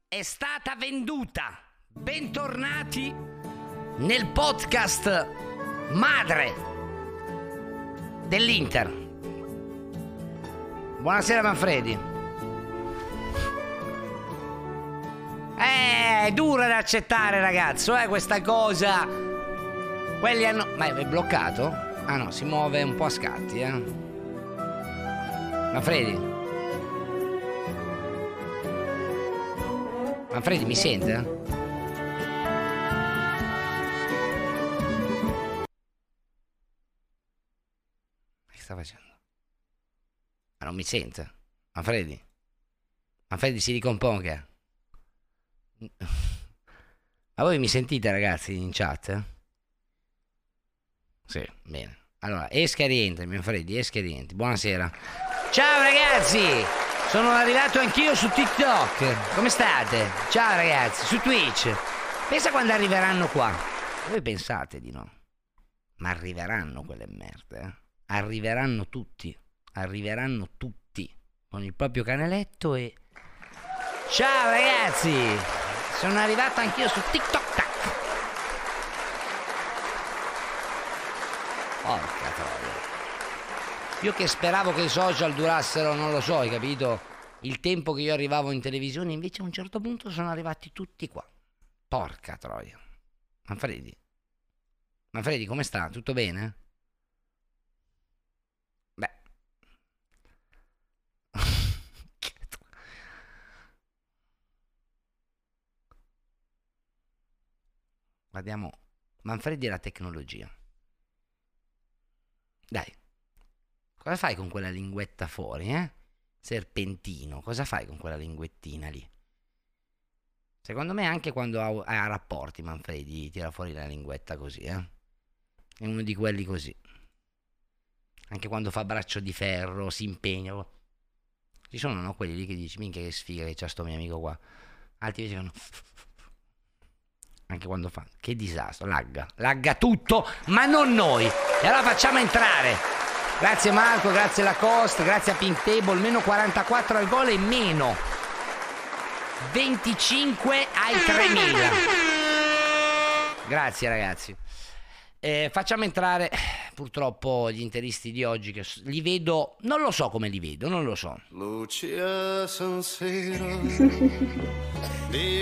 è stata venduta. Bentornati nel podcast madre dell'Inter. Buonasera Manfredi. È dura da accettare, ragazzo, questa cosa. Quelli hanno... Ma è bloccato? Ah no, si muove un po' a scatti, Manfredi? Manfredi, mi sente? Che sta facendo? Ma non mi sente? Manfredi? Manfredi, si ricomponga. Ma voi mi sentite, ragazzi, in chat? Sì, bene. Allora, esca e rientri, Manfredi, esca e rientri. Buonasera. Ciao ragazzi! Sono arrivato anch'io su TikTok. Come state? Ciao ragazzi, su Twitch. Pensa quando arriveranno qua. Voi pensate di no? Ma arriveranno quelle merde, Arriveranno tutti. Arriveranno tutti. Con il proprio canaletto e... Ciao ragazzi! Sono arrivato anch'io su TikTok. Porca troia. Io che speravo che i social durassero, non lo so, hai capito? Il tempo che io arrivavo in televisione, invece a un certo punto sono arrivati tutti qua. Porca troia. Manfredi? Manfredi, come sta? Tutto bene? Beh. Guardiamo. Manfredi e la tecnologia. Dai. Cosa fai con quella linguetta fuori, Serpentino, cosa fai con quella linguettina lì? Secondo me anche quando ha rapporti Manfredi tira fuori la linguetta così, È uno di quelli così. Anche quando fa braccio di ferro, si impegna. Ci sono, no, quelli lì che dici, minchia che sfiga che c'ha sto mio amico qua. Altri invece fanno... Anche quando fa... Che disastro, lagga tutto, ma non noi. E allora facciamo entrare... Grazie Marco, grazie Lacoste, grazie a Pink Table, meno 44 al gol e meno 25 ai 3000. Grazie ragazzi. Facciamo entrare purtroppo gli interisti di oggi che li vedo, non lo so come li vedo, non lo so. Lucia San Siro di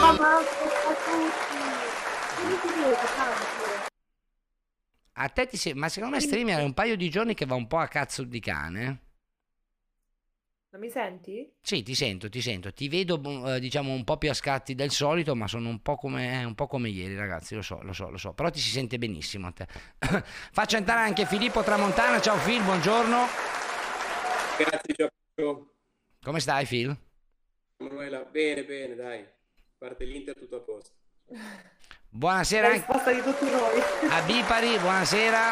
A te ma secondo me streamer è un paio di giorni che va un po' a cazzo di cane. Non mi senti? Sì, ti sento. Ti vedo, diciamo, un po' più a scatti del solito, ma sono un po' come ieri, ragazzi, lo so. Però ti si sente benissimo a te. Faccio entrare anche Filippo Tramontana. Ciao Phil, buongiorno. Grazie, ciao. Come stai, Phil? Manuela, bene, dai. A parte l'Inter, tutto a posto. Buonasera La risposta di tutti noi. a Bipari, buonasera.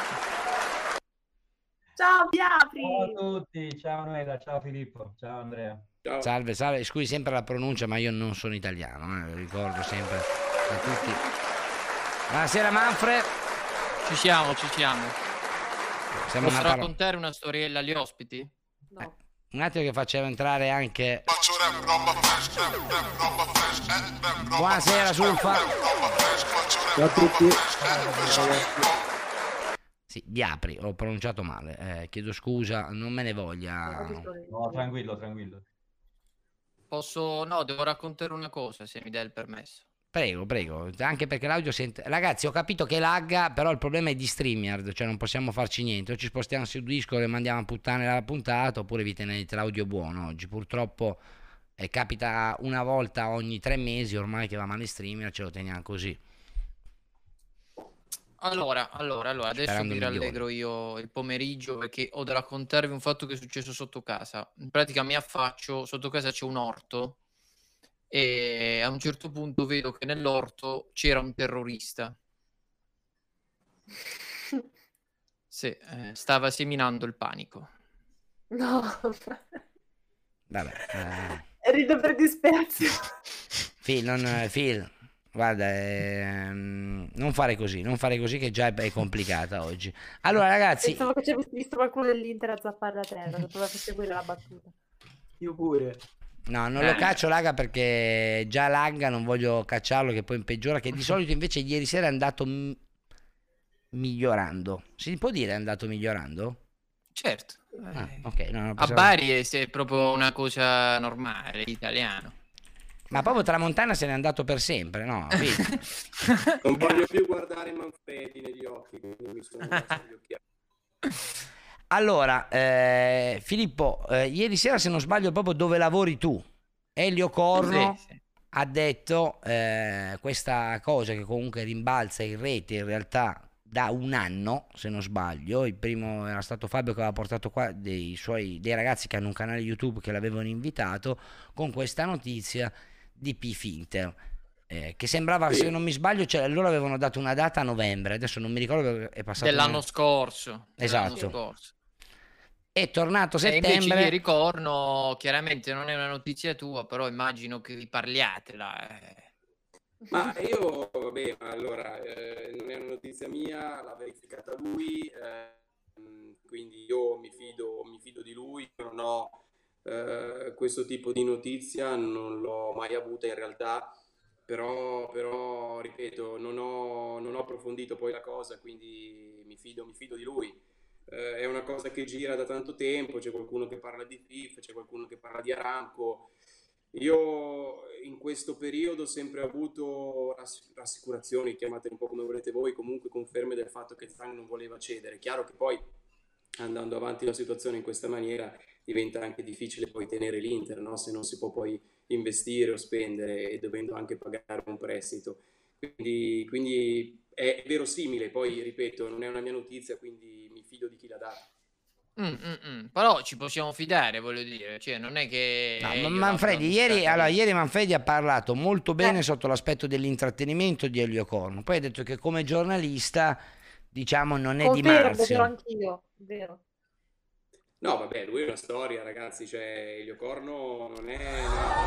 Ciao Biapri. Ciao a tutti, ciao Noela, ciao Filippo, ciao Andrea. Ciao. Salve, scusi sempre la pronuncia, ma io non sono italiano, lo ricordo sempre a tutti. Buonasera Manfred. Ci siamo. Siamo Posso raccontare una storiella agli ospiti? No. Un attimo che facciamo entrare anche... Buonasera Sulfa. Ciao a tutti. Sì, Diapri, ho pronunciato male, chiedo scusa, non me ne voglia. No, tranquillo. Devo raccontare una cosa, se mi dai il permesso. Prego, anche perché l'audio sente... Ragazzi, ho capito che lagga, però il problema è di StreamYard, cioè non possiamo farci niente, o ci spostiamo su Discord e mandiamo a puttane la puntata, oppure vi tenete l'audio buono oggi. Purtroppo capita una volta ogni 3 mesi, ormai che va male StreamYard, ce lo teniamo così. Allora, adesso Sperando vi il migliore. rallegro io il pomeriggio perché ho da raccontarvi un fatto che è successo sotto casa. In pratica mi affaccio, sotto casa c'è un orto e a un certo punto vedo che nell'orto c'era un terrorista. Sì, stava seminando il panico. No. Vabbè. Rido per disperazione. Phil, guarda, non fare così che già è complicata oggi. Allora ragazzi, Pensavo che ci avessi visto qualcuno dell'Inter a zappare la terra, dopo aver seguire la battuta. Io pure. No, non lo caccio Laga perché già Laga non voglio cacciarlo che poi peggiora, che di solito invece ieri sera è andato migliorando. Si può dire è andato migliorando? Certo. Ok, no, A Bari è proprio una cosa normale, italiano. Ma proprio Tramontana se n'è andato per sempre, no? Vedi? Non voglio più guardare Manfredi negli occhi, quindi mi sono messo gli occhiali. Allora, Filippo, ieri sera se non sbaglio proprio dove lavori tu, Elio Corno Sì. ha detto questa cosa che comunque rimbalza in rete in realtà da un anno, se non sbaglio. Il primo era stato Fabio che aveva portato qua dei ragazzi che hanno un canale YouTube che l'avevano invitato con questa notizia di P-Finter. Che sembrava, se non mi sbaglio, cioè, loro avevano dato una data a novembre, adesso non mi ricordo perché è passato Dell'anno scorso. Esatto. È tornato E invece settembre. ieri Corno, chiaramente non è una notizia tua, però immagino che vi parliate là. Ma io, vabbè, allora, non è una notizia mia, l'ha verificata lui, quindi io mi fido di lui, non ho questo tipo di notizia, non l'ho mai avuta in realtà, però ripeto, non ho approfondito poi la cosa, quindi mi fido di lui. È una cosa che gira da tanto tempo, c'è qualcuno che parla di FIF, c'è qualcuno che parla di Aramco. Io in questo periodo ho sempre avuto rassicurazioni, chiamatele un po' come volete voi, comunque conferme del fatto che Zhang non voleva cedere. Chiaro che poi andando avanti la situazione in questa maniera diventa anche difficile poi tenere l'Inter, no? Se non si può poi investire o spendere e dovendo anche pagare un prestito. Quindi è verosimile, poi ripeto, non è una mia notizia, quindi mi fido di chi l'ha data. Però ci possiamo fidare, voglio dire, cioè non è che No, Manfredi, ieri Manfredi ha parlato molto bene sotto l'aspetto dell'intrattenimento di Elio Corno, poi ha detto che come giornalista, diciamo, non è di Marzio. Vero anch'io, vero. No, vabbè, lui è una storia, ragazzi, cioè Elio Corno non è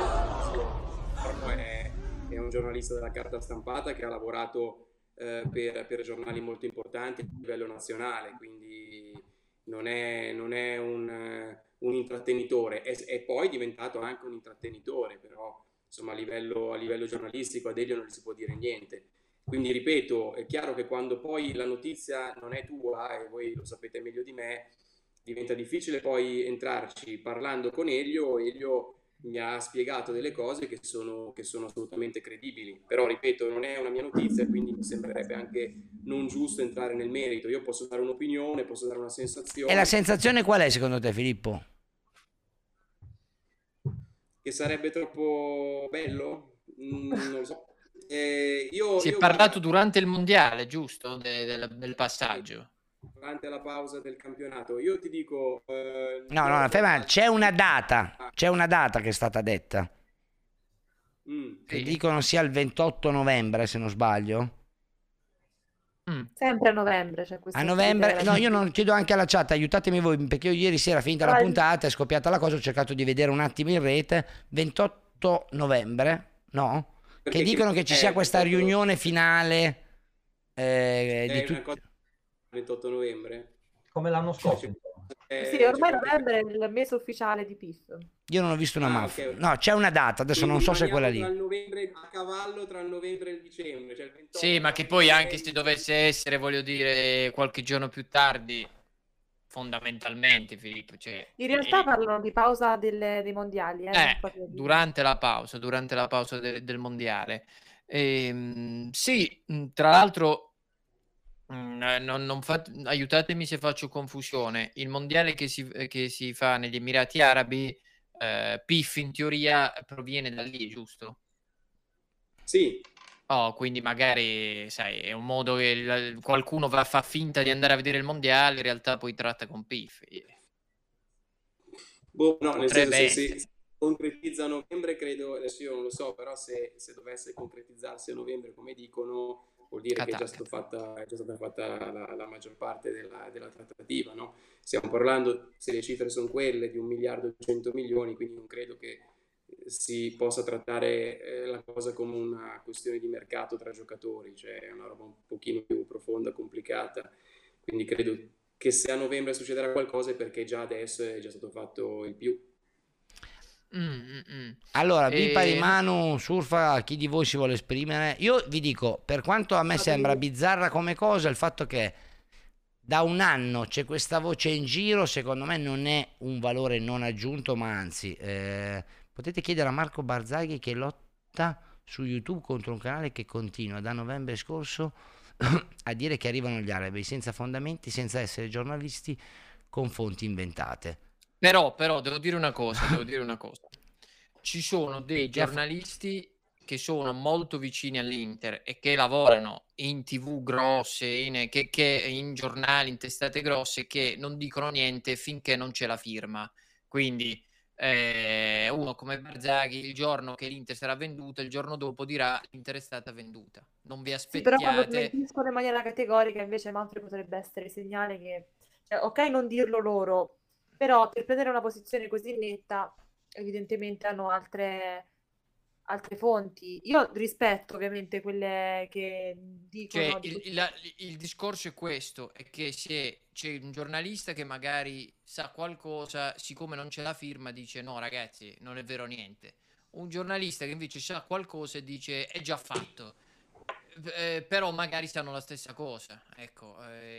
Corno è un giornalista della carta stampata che ha lavorato per giornali molto importanti a livello nazionale, quindi non è un intrattenitore, è poi diventato anche un intrattenitore, però insomma a livello giornalistico ad Elio non gli si può dire niente. Quindi ripeto, è chiaro che quando poi la notizia non è tua, e voi lo sapete meglio di me, diventa difficile poi entrarci. Parlando con Elio mi ha spiegato delle cose che sono assolutamente credibili, però ripeto, non è una mia notizia, quindi mi sembrerebbe anche non giusto entrare nel merito. Io posso dare un'opinione, posso dare una sensazione. E la sensazione qual è secondo te, Filippo? Che sarebbe troppo bello? Non lo so. Si è parlato durante il mondiale, giusto? Del passaggio. Durante la pausa del campionato. Io ti dico... No, ferma, c'è una data che è stata detta. Che dicono sia il 28 novembre, se non sbaglio. Sempre a novembre c'è questa A novembre, sfida. no, io non chiedo anche alla chat, aiutatemi voi, perché io ieri sera, finita la puntata, è scoppiata la cosa, ho cercato di vedere un attimo in rete, 28 novembre, no? Che dicono che ci sia questa riunione finale di tutti. 28 novembre? Come l'anno scorso. Sì, ormai novembre è il mese ufficiale di PIF. Io non ho visto una mafia. Okay. No, c'è una data, adesso Quindi non so se è quella lì. Tra il novembre, a cavallo tra il novembre e il dicembre. Cioè il 28, sì, ma che poi anche se dovesse essere, voglio dire, qualche giorno più tardi, fondamentalmente, Filippo. Cioè, in realtà parlano di pausa dei mondiali. Durante la pausa del mondiale. Sì, tra l'altro... aiutatemi se faccio confusione. Il mondiale che si fa negli Emirati Arabi, PIF in teoria proviene da lì, giusto? Sì. Quindi magari sai, è un modo che qualcuno fa finta di andare a vedere il mondiale, in realtà poi tratta con PIF. No, nel senso, se si concretizza a novembre, credo, adesso io non lo so, però se dovesse concretizzarsi a novembre, come dicono, vuol dire che è già stata fatta la maggior parte della trattativa, no? Stiamo parlando, se le cifre sono quelle, di 1 miliardo e 100 milioni, quindi non credo che si possa trattare la cosa come una questione di mercato tra giocatori, cioè è una roba un pochino più profonda, complicata, quindi credo che se a novembre succederà qualcosa è perché già adesso è già stato fatto il più. Allora, Bipa di E... Manu, Surfa, chi di voi si vuole esprimere? Io vi dico, per quanto a me sembra bizzarra come cosa, il fatto che da un anno c'è questa voce in giro, secondo me non è un valore non aggiunto, ma anzi, potete chiedere a Marco Barzaghi che lotta su YouTube contro un canale che continua da novembre scorso a dire che arrivano gli arabi senza fondamenti, senza essere giornalisti con fonti inventate. Però devo dire una cosa, Ci sono dei giornalisti che sono molto vicini all'Inter e che lavorano in TV grosse, che in giornali, in testate grosse, che non dicono niente finché non c'è la firma. Quindi uno come Barzaghi, il giorno che l'Inter sarà venduta, il giorno dopo dirà l'Inter è stata venduta. Non vi Sì, però quando aspettiate. smentiscono in maniera categorica, invece Manfred potrebbe essere segnale che, cioè, ok, non dirlo loro, però per prendere una posizione così netta, evidentemente hanno altre fonti. Io rispetto ovviamente quelle che dicono Cioè, di il discorso è questo, è che se c'è un giornalista che magari sa qualcosa, siccome non c'è la firma, dice no ragazzi, non è vero niente. Un giornalista che invece sa qualcosa e dice è già fatto, però magari sanno la stessa cosa. Ecco,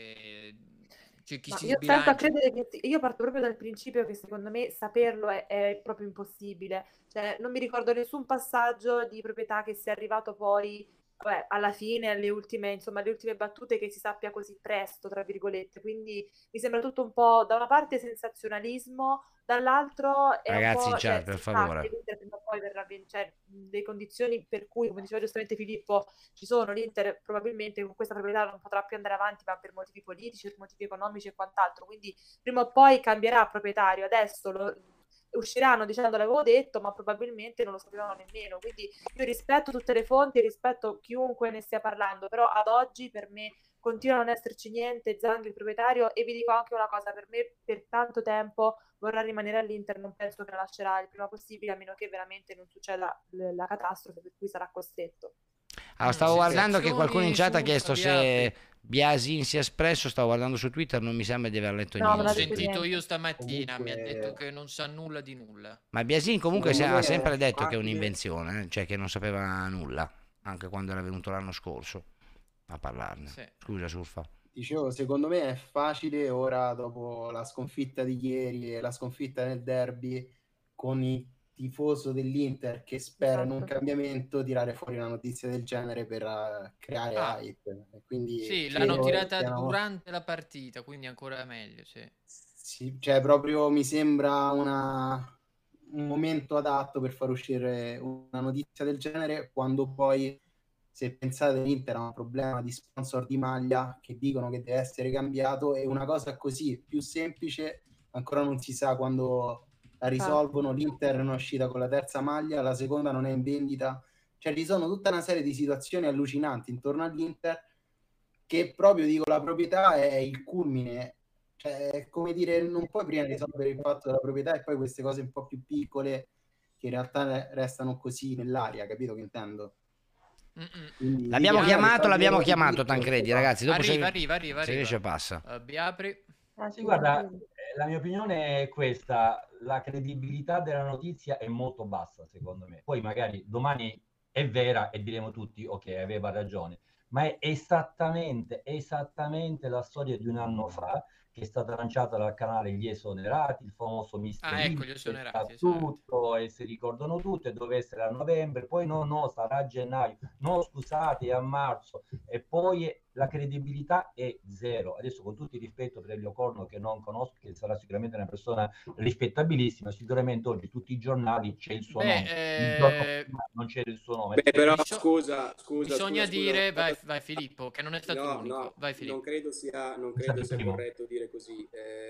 c'è chi Ma si io tento a sbilancia. credere che io parto proprio dal principio che secondo me saperlo è proprio impossibile. Cioè, non mi ricordo nessun passaggio di proprietà che sia arrivato poi, vabbè, alla fine, alle ultime, insomma, alle ultime battute che si sappia così presto, tra virgolette. Quindi mi sembra tutto un po', da una parte sensazionalismo, dall'altro è un Ragazzi, in po', chat, cioè, per si sa che favore. l'Inter prima o poi verrà vincere, le condizioni per cui, come diceva giustamente Filippo, ci sono, l'Inter probabilmente con questa proprietà non potrà più andare avanti, ma per motivi politici, per motivi economici e quant'altro, quindi prima o poi cambierà proprietario. Adesso usciranno dicendo l'avevo detto, ma probabilmente non lo sapevano nemmeno, quindi io rispetto tutte le fonti, rispetto chiunque ne stia parlando, però ad oggi per me continua a non esserci niente, Zanghi il proprietario, e vi dico anche una cosa, per me per tanto tempo vorrà rimanere all'Inter, non penso che la lascerà il prima possibile, a meno che veramente non succeda la catastrofe per cui sarà costretto. Allora, stavo guardando che qualcuno in Sensazioni, chat ha Surfa, chiesto vi se apri. Biasin si è espresso, stavo guardando su Twitter, non mi sembra di aver letto No, non L'ho ha niente. detto sentito niente. io stamattina, mi ha detto Comunque, che non sa nulla di nulla. Ma Biasin comunque secondo ha me sempre è detto che è facile. un'invenzione, cioè che non sapeva nulla, anche quando era venuto l'anno scorso a parlarne. Sì. Scusa, Surfa. Dicevo, secondo me è facile ora, dopo la sconfitta di ieri e la sconfitta nel derby, con il tifoso dell'Inter che spera in un Esatto. cambiamento, tirare fuori una notizia del genere per creare Ah, hype. Quindi sì, l'hanno credo che tirata sia durante la partita, quindi ancora meglio, sì. sì, cioè proprio mi sembra un momento adatto per far uscire una notizia del genere, quando poi, se pensate, l'Inter ha un problema di sponsor di maglia che dicono che deve essere cambiato, e una cosa così più semplice ancora non si sa quando la risolvono. L'Inter non è uscita con la terza maglia, la seconda non è in vendita, cioè ci sono tutta una serie di situazioni allucinanti intorno all'Inter, che proprio, dico, la proprietà è il culmine. Cioè, è come dire, non puoi prima risolvere il fatto della proprietà e poi queste cose un po' più piccole che in realtà restano così nell'aria, capito che intendo? Quindi L'abbiamo prima chiamato risolvere tutto, Tancredi, va. ragazzi, dopo Arriva. se riesce passa. Vi apri. Sì, guarda, la mia opinione è questa: la credibilità della notizia è molto bassa, secondo me. Poi magari domani è vera e diremo tutti, ok, aveva ragione, ma è esattamente la storia di un anno fa, che è stata lanciata dal canale Gli Esonerati, il famoso Mister Ecco, gli X, che sa esonerati, esatto. tutto e si ricordano tutto, e doveva essere a novembre, poi no, sarà a gennaio, no, scusate, è a marzo, e poi la credibilità è zero. Adesso, con tutto il rispetto per Elio Corno, che non conosco, che sarà sicuramente una persona rispettabilissima, sicuramente oggi tutti i giornali c'è il suo nome, il giorno prima non c'era il suo nome. Beh, però Bisogna scusa, dire, vai Filippo, che non è stato no, l'unico. Vai Filippo. non È stato credo il sia primo. corretto dire così,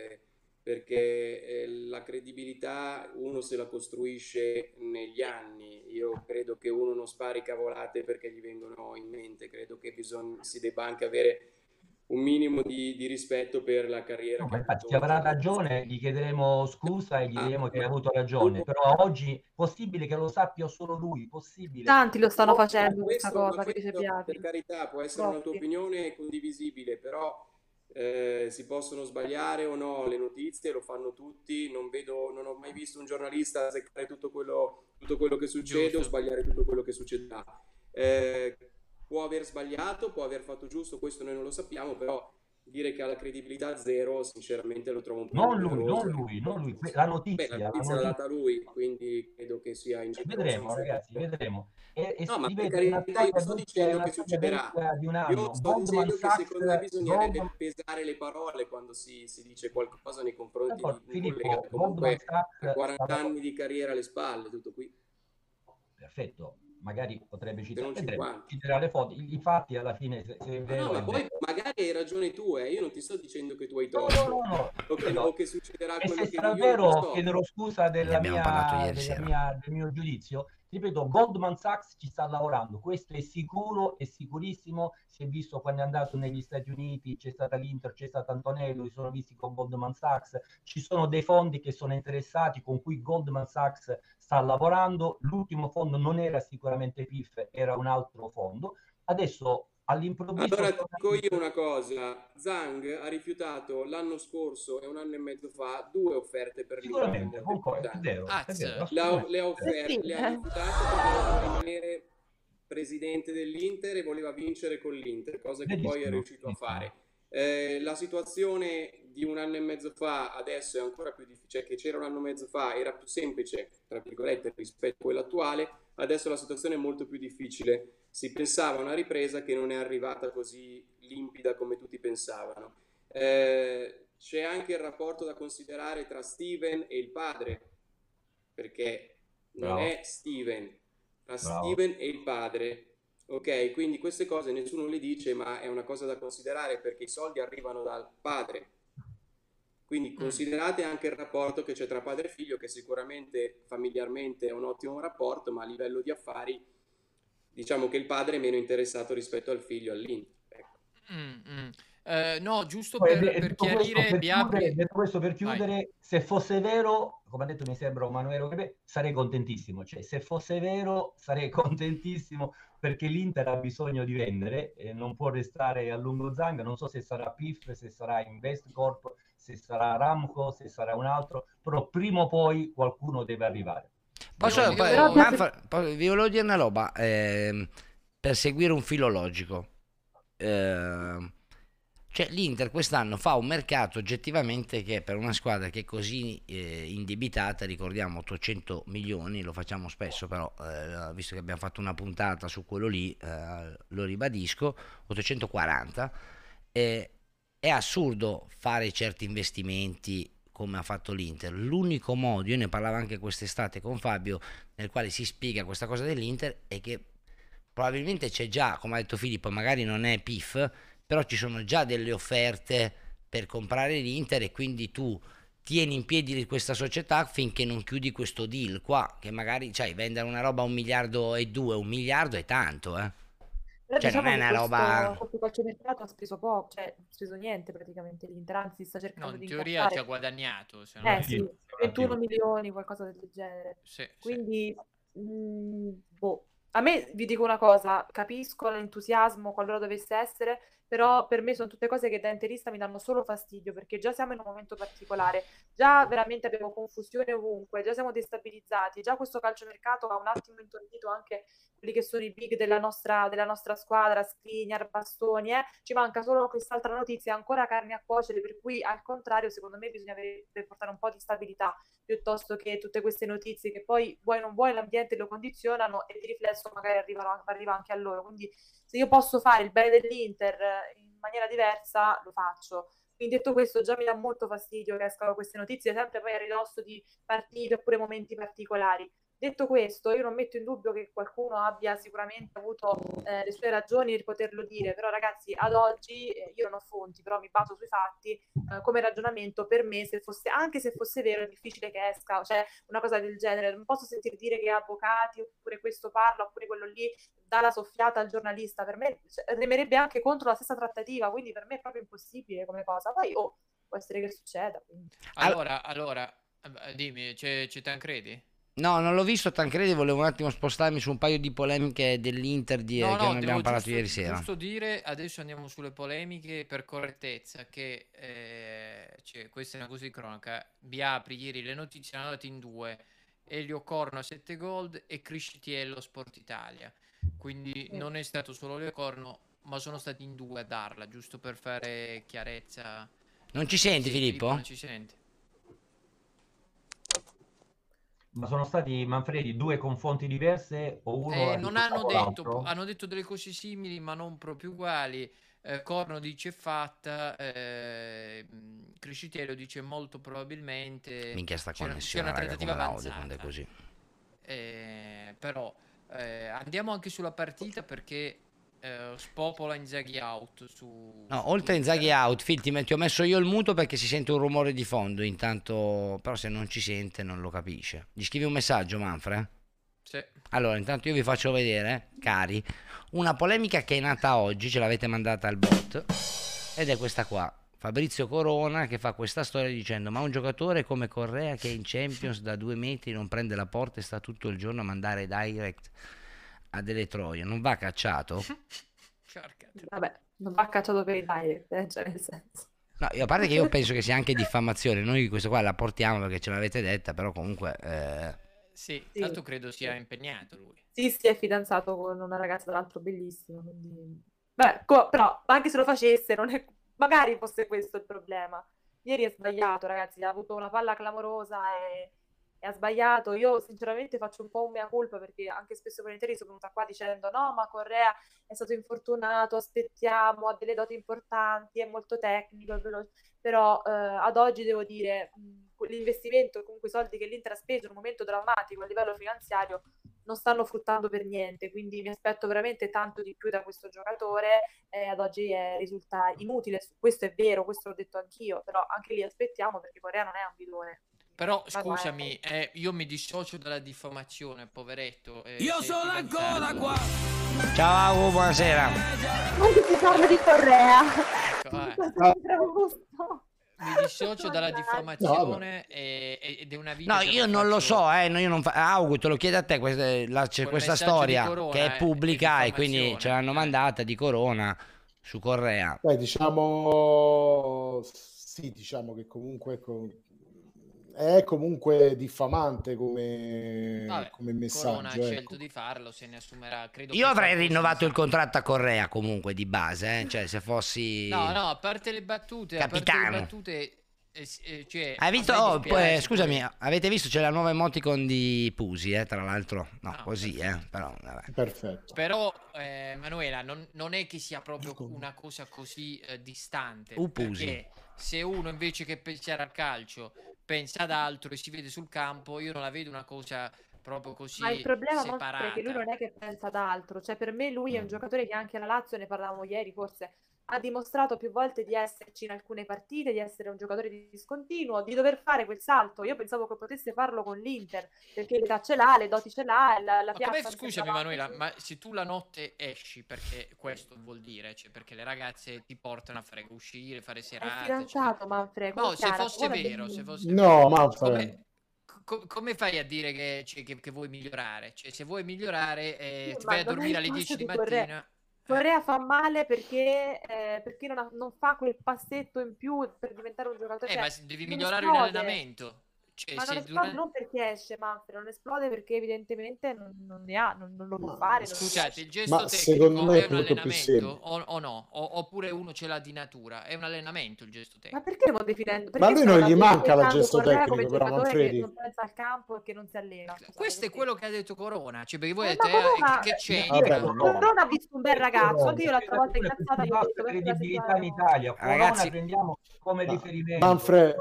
perché la credibilità uno se la costruisce negli anni. Io credo che uno non spari cavolate perché gli vengono in mente, credo che si debba anche avere un minimo di rispetto per la carriera No, che ma ha infatti, avuto se un avrà giornalista. ragione, gli chiederemo scusa e gli Ah, diremo che ha ma avuto ragione. Però oggi possibile che lo sappia solo lui, possibile. Tanti lo stanno no, facendo questa ma cosa che dice questo, per Biaghi. carità, può essere una tua Troppi. opinione condivisibile, però si possono sbagliare o no le notizie, lo fanno tutti, non ho mai visto un giornalista azzeccare tutto quello che succede o Giusto. sbagliare tutto quello che succederà. Può aver sbagliato, può aver fatto giusto, questo noi non lo sappiamo, però dire che ha la credibilità zero, sinceramente lo trovo un po' Non lui, ingeneroso. la Beh, notizia, la notizia l'ha data lui, quindi credo che sia ingeneroso. vedremo ragazzi, vedremo. No, ma per Ripeto, è una carità, io storia sto vecchia, è dicendo una che storia succederà. vecchia di un Io anno. sto Goldman dicendo che Sachs, secondo me bisognerebbe Goldman, pesare le parole quando si dice qualcosa nei confronti di d'accordo, un collega Filippo, che Goldman comunque ha Sachs 40 anni di carriera alle spalle, tutto qui, perfetto, magari potrebbe se citare, non vedremo, 50. citerà le foto, i fatti alla fine, se è Ma no, vero, ma è poi vero. magari hai ragione tu, io non ti sto dicendo che tu hai No, torto ripeto, o che succederà e se quello che sarà dico, io non lo vero, so. chiederò scusa Ne abbiamo parlato ieri sera. del mio giudizio. Ripeto, Goldman Sachs ci sta lavorando, questo è sicuro, è sicurissimo. Si è visto quando è andato negli Stati Uniti, c'è stata l'Inter, c'è stato Antonello, si sono visti con Goldman Sachs. Ci sono dei fondi che sono interessati con cui Goldman Sachs sta lavorando. L'ultimo fondo non era sicuramente PIF, era un altro fondo. Adesso all'improvviso Allora ti dico io una cosa, Zhang ha rifiutato l'anno scorso e un anno e mezzo fa 2 offerte per l'Inter sicuramente, molto concordo, è importanti. vero, Az, assolutamente. Le ha rifiutate perché voleva rimanere presidente dell'Inter e voleva vincere con l'Inter, cosa che poi è Benissimo, riuscito a benissimo. fare. La situazione di un anno e mezzo fa adesso è ancora più difficile, cioè che c'era un anno e mezzo fa era più semplice, tra virgolette, rispetto a quella attuale, adesso la situazione è molto più difficile. Si pensava a una ripresa che non è arrivata così limpida come tutti pensavano. C'è anche il rapporto da considerare tra Steven e il padre, perché non Bravo. è Steven, tra Bravo. Steven e il padre. Ok, quindi queste cose nessuno le dice, ma è una cosa da considerare perché i soldi arrivano dal padre. Quindi considerate anche il rapporto che c'è tra padre e figlio, che sicuramente familiarmente è un ottimo rapporto, ma a livello di affari diciamo che il padre è meno interessato rispetto al figlio all'Inter. Ecco. no, giusto Poi, per detto chiarire, detto questo, per Vai. chiudere, se fosse vero, come ha detto mi sembra Manuelo Pepe, sarei contentissimo. Cioè, se fosse vero, sarei contentissimo perché l'Inter ha bisogno di vendere e non può restare a lungo Zang. Non so se sarà PIF, se sarà Investcorp, se sarà Ramco, se sarà un altro, però prima o poi qualcuno deve arrivare. Vi volevo dire una roba, per seguire un filo logico. Cioè l'Inter quest'anno fa un mercato oggettivamente che per una squadra che è così indebitata, ricordiamo 800 milioni, lo facciamo spesso però visto che abbiamo fatto una puntata su quello lì, lo ribadisco, 840, è assurdo fare certi investimenti come ha fatto l'Inter. L'unico modo, io ne parlavo anche quest'estate con Fabio, nel quale si spiega questa cosa dell'Inter, è che probabilmente c'è già, come ha detto Filippo, magari non è PIF, però ci sono già delle offerte per comprare l'Inter e quindi tu tieni in piedi questa società finché non chiudi questo deal qua, che magari vendere una roba a 1,2 miliardi, 1 miliardo è tanto, Però cioè non diciamo è che una roba... questo calciomercato ha speso poco, cioè ha speso niente praticamente l'Inter, anzi sta No, cercando in di teoria incassare. ci ha guadagnato. Se non Sì, 21 milioni, qualcosa del genere. Sì, Quindi, boh. A me vi dico una cosa, capisco l'entusiasmo qualora dovesse essere, però per me sono tutte cose che da interista mi danno solo fastidio, perché già siamo in un momento particolare, già veramente abbiamo confusione ovunque, già siamo destabilizzati, già questo calciomercato ha un attimo intontito anche quelli che sono i big della nostra squadra, Skriniar, Bastoni, ci manca solo quest'altra notizia, ancora carne a cuocere, per cui al contrario secondo me bisogna portare un po' di stabilità piuttosto che tutte queste notizie che poi vuoi non vuoi l'ambiente lo condizionano e di riflesso magari arriva anche a loro. Quindi se io posso fare il bene dell'Inter in maniera diversa lo faccio. Quindi detto questo già mi dà molto fastidio che escano queste notizie sempre poi a ridosso di partite oppure momenti particolari. Detto questo, io non metto in dubbio che qualcuno abbia sicuramente avuto le sue ragioni di poterlo dire, però ragazzi, ad oggi io non ho fonti, però mi baso sui fatti, come ragionamento per me, anche se fosse vero, è difficile che esca, cioè una cosa del genere, non posso sentire dire che avvocati, oppure questo parla, oppure quello lì dà la soffiata al giornalista, per me remerebbe anche contro la stessa trattativa, quindi per me è proprio impossibile come cosa, poi può essere che succeda. Quindi. Allora, dimmi, c'è Tancredi? No, non l'ho visto Tancredi, volevo un attimo spostarmi su un paio di polemiche dell'Inter che non abbiamo devo parlato ieri sera. giusto dire, adesso andiamo sulle polemiche per correttezza, che questa è una cosa di cronaca. Biapri ieri le notizie erano andate in due, Elio Corno a 7 gol e Criscitiello Sport Italia. Quindi non è stato solo Elio Corno, ma sono stati in due a darla, giusto per fare chiarezza. Non ci senti, Sì, Filippo? non ci senti. Ma sono stati, Manfredi, due confronti diverse o uno Non hanno riportato detto, l'altro? hanno detto delle cose simili, ma non proprio uguali. Corno dice fatta, Criscitiello dice molto probabilmente. Minchia sta c'è connessione, una raga, trattativa come l'audio quando è avanzata. così. Però andiamo anche sulla partita perché spopola Inzaghi out su No, oltre a Inzaghi out, Phil, ti ho messo io il muto perché si sente un rumore di fondo, intanto, però se non ci sente non lo capisce. Gli scrivi un messaggio, Manfred? Sì. Allora, intanto io vi faccio vedere, cari, una polemica che è nata oggi, ce l'avete mandata al bot, ed è questa qua. Fabrizio Corona che fa questa storia dicendo: ma un giocatore come Correa che è in Champions da 2 metri non prende la porta e sta tutto il giorno a mandare direct a delle troie, non va cacciato? Vabbè, non va cacciato per i direct, cioè nel senso. No, a parte che io penso che sia anche diffamazione, noi questo qua la portiamo perché ce l'avete detta, però comunque... Sì, Sì. tanto credo sia impegnato lui. Sì, si è fidanzato con una ragazza, tra l'altro bellissima, quindi... Beh, però anche se lo facesse, non è... magari fosse questo il problema. Ieri è sbagliato, ragazzi, ha avuto una palla clamorosa e ha sbagliato. Io sinceramente faccio un po' un mea culpa perché anche spesso e volentieri sono venuta qua dicendo no, ma Correa è stato infortunato, aspettiamo, ha delle doti importanti, è molto tecnico, è veloce. Però ad oggi devo dire l'investimento, comunque i soldi che l'Inter ha speso in un momento drammatico a livello finanziario non stanno fruttando per niente, quindi mi aspetto veramente tanto di più da questo giocatore, ad oggi risulta inutile, questo è vero, questo l'ho detto anch'io, però anche lì aspettiamo perché Correa non è un bidone. Però scusami, io mi dissocio dalla diffamazione, poveretto. Io sono ancora qua. Ciao Agu, buonasera. Non si parla di Correa. Mi dissocio dalla diffamazione ed è una vita. No, io non lo so, io non Augu, te lo chiedo a te, c'è questa storia che è pubblica e quindi ce l'hanno mandata di Corona su Correa. Beh, diciamo sì, diciamo che comunque è comunque diffamante come messaggio. Corona ha scelto di farlo, se ne assumerà, credo. Io avrei rinnovato il contratto a Correa comunque di base, cioè se fossi... No, a parte le battute, capitano. Cioè, hai visto? Scusami, avete visto c'è la nuova emoticon di Pusi, tra l'altro? No, così, però vabbè. Perfetto. Però Manuela, non è che sia proprio una cosa così distante, perché se uno invece che pensare al calcio pensa ad altro e si vede sul campo, io non la vedo una cosa proprio così ma il problema separata. è che lui non è che pensa ad altro, cioè per me lui è un giocatore che anche alla Lazio, ne parlavamo ieri forse, ha dimostrato più volte di esserci in alcune partite, di essere un giocatore di discontinuo, di dover fare quel salto. Io pensavo che potesse farlo con l'Inter, perché l'età ce l'ha, le doti ce l'ha, la piazza... Scusami Manuela, ma se tu la notte esci, perché questo vuol dire, cioè perché le ragazze ti portano a fare uscire, fare serate... È fidanzato, Manfred. No, se fosse vero, no, Manfred. Come fai a dire che vuoi migliorare? Cioè, se vuoi migliorare, ti vai a dormire alle 10 di mattina... Correa fa male perché non fa quel passetto in più per diventare un giocatore. Ma devi migliorare in allenamento. Cioè, ma non esplode non perché esce Manfred, non esplode perché evidentemente non ne ha, non lo può fare. Scusate, il gesto secondo tecnico me è un allenamento o no? Oppure uno ce l'ha di natura? È un allenamento il gesto tecnico. Ma perché stiamo definendo? Ma a lui non gli manca la gesto tecnico, però Manfredi. Che non pensa al campo e che non si allena. Questo è quello che ha detto Corona, cioè perché voi avete che c'è. Corona ha visto un bel ragazzo, anche io l'altra volta incazzata gli ho detto credibilità in Italia. Ragazzi, prendiamo come riferimento. Manfred,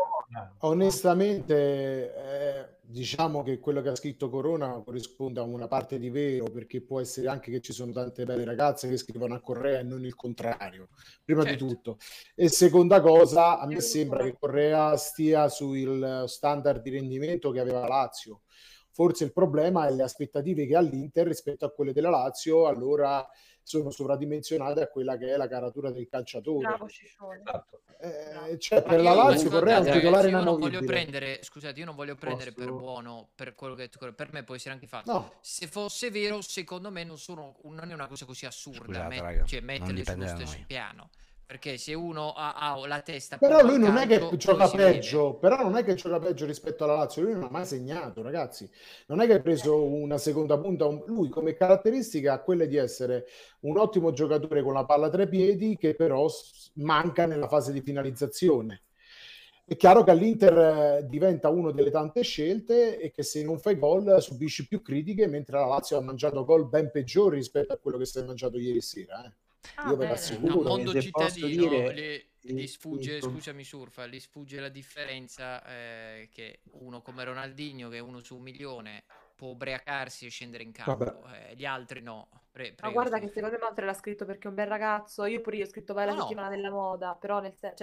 onestamente diciamo che quello che ha scritto Corona corrisponde a una parte di vero, perché può essere anche che ci sono tante belle ragazze che scrivono a Correa e non il contrario, prima di tutto. E seconda cosa, a me sembra che Correa stia sul standard di rendimento che aveva Lazio. Forse il problema è le aspettative che ha l'Inter rispetto a quelle della Lazio, allora sono sovradimensionate a quella che è la caratura del calciatore. Bravo Ciccione. Esatto. Cioè, per la Lazio Correa è un titolare inamovibile. Scusate, io non voglio prendere per buono per quello che per me può essere anche fatto. No. Se fosse vero, secondo me non è una cosa così assurda. Scusate, raga, Cioè, non metterli dipende sullo da stesso noi. piano. Perché se uno ha la testa Però poco lui al non è che calcio, gioca poi si vede. peggio, però non è che gioca peggio rispetto alla Lazio, lui non ha mai segnato, ragazzi. Non è che ha preso una seconda punta, lui come caratteristica ha quella di essere un ottimo giocatore con la palla tra i piedi che però manca nella fase di finalizzazione. È chiaro che all'Inter diventa una delle tante scelte e che se non fai gol subisci più critiche, mentre la Lazio ha mangiato gol ben peggiori rispetto a quello che si è mangiato ieri sera. Io ve l'assicuro. No, mondo Se posso cittadino dire, gli sfugge, il- scusami Surfa, gli sfugge la differenza che uno come Ronaldinho, che è uno su 1 milione, può ubriacarsi e scendere in campo, gli altri no. Ma Prego, guarda che Surfa. secondo me Oltre l'ha scritto perché è un bel ragazzo. Io pure io ho scritto poi la No, no. settimana della moda, però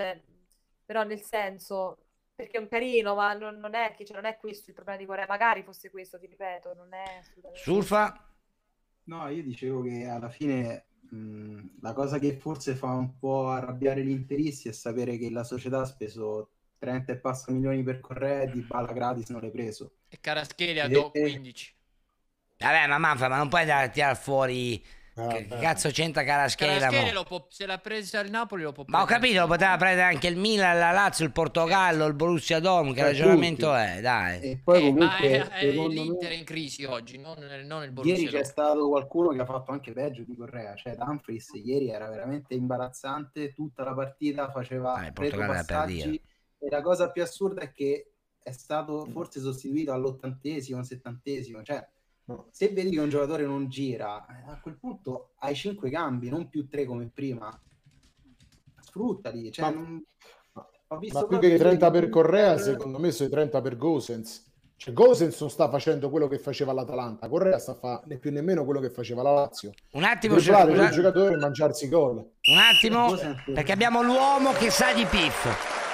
nel senso perché è un carino, ma non è che non è questo il problema di Correa. Magari fosse questo, ti ripeto, non è assolutamente. Surfa? No, io dicevo che alla fine la cosa che forse fa un po' arrabbiare gli interisti è sapere che la società ha speso 30 e passa milioni per Correa e Dybala gratis non l'hai preso. E Kvaratskhelia do 15. Vabbè, ma Manfred, ma non puoi tirare fuori. Che cazzo c'entra Kvaratskhelia? Kvaratskhelia se l'ha presa il Napoli lo può Ma ho prendere capito, lo anche poteva prendere anche il Milan, la Lazio, il Portogallo, il Borussia Dortmund. Che ragionamento è? Dai. E poi comunque ma secondo l'Inter me è in crisi oggi, non il ieri Borussia c'è Dortmund. stato qualcuno che ha fatto anche peggio di Correa, cioè Dumfries ieri era veramente imbarazzante, tutta la partita faceva il Portogallo era per dire. retropassaggi e la cosa più assurda è che è stato forse sostituito all'80esimo, 70esimo, cioè se vedi che un giocatore non gira, a quel punto hai 5 cambi, non più 3 come prima. Sfruttali, cioè, ho visto Ma più proprio che i 30 ieri per Correa, secondo me sono i 30 per Gosens. Cioè Gosens non sta facendo quello che faceva l'Atalanta, Correa sta fa né più nemmeno quello che faceva la Lazio. Un attimo, driblare scusa- quel giocatore e mangiarsi gol. Un attimo, perché abbiamo l'uomo che sa di piff.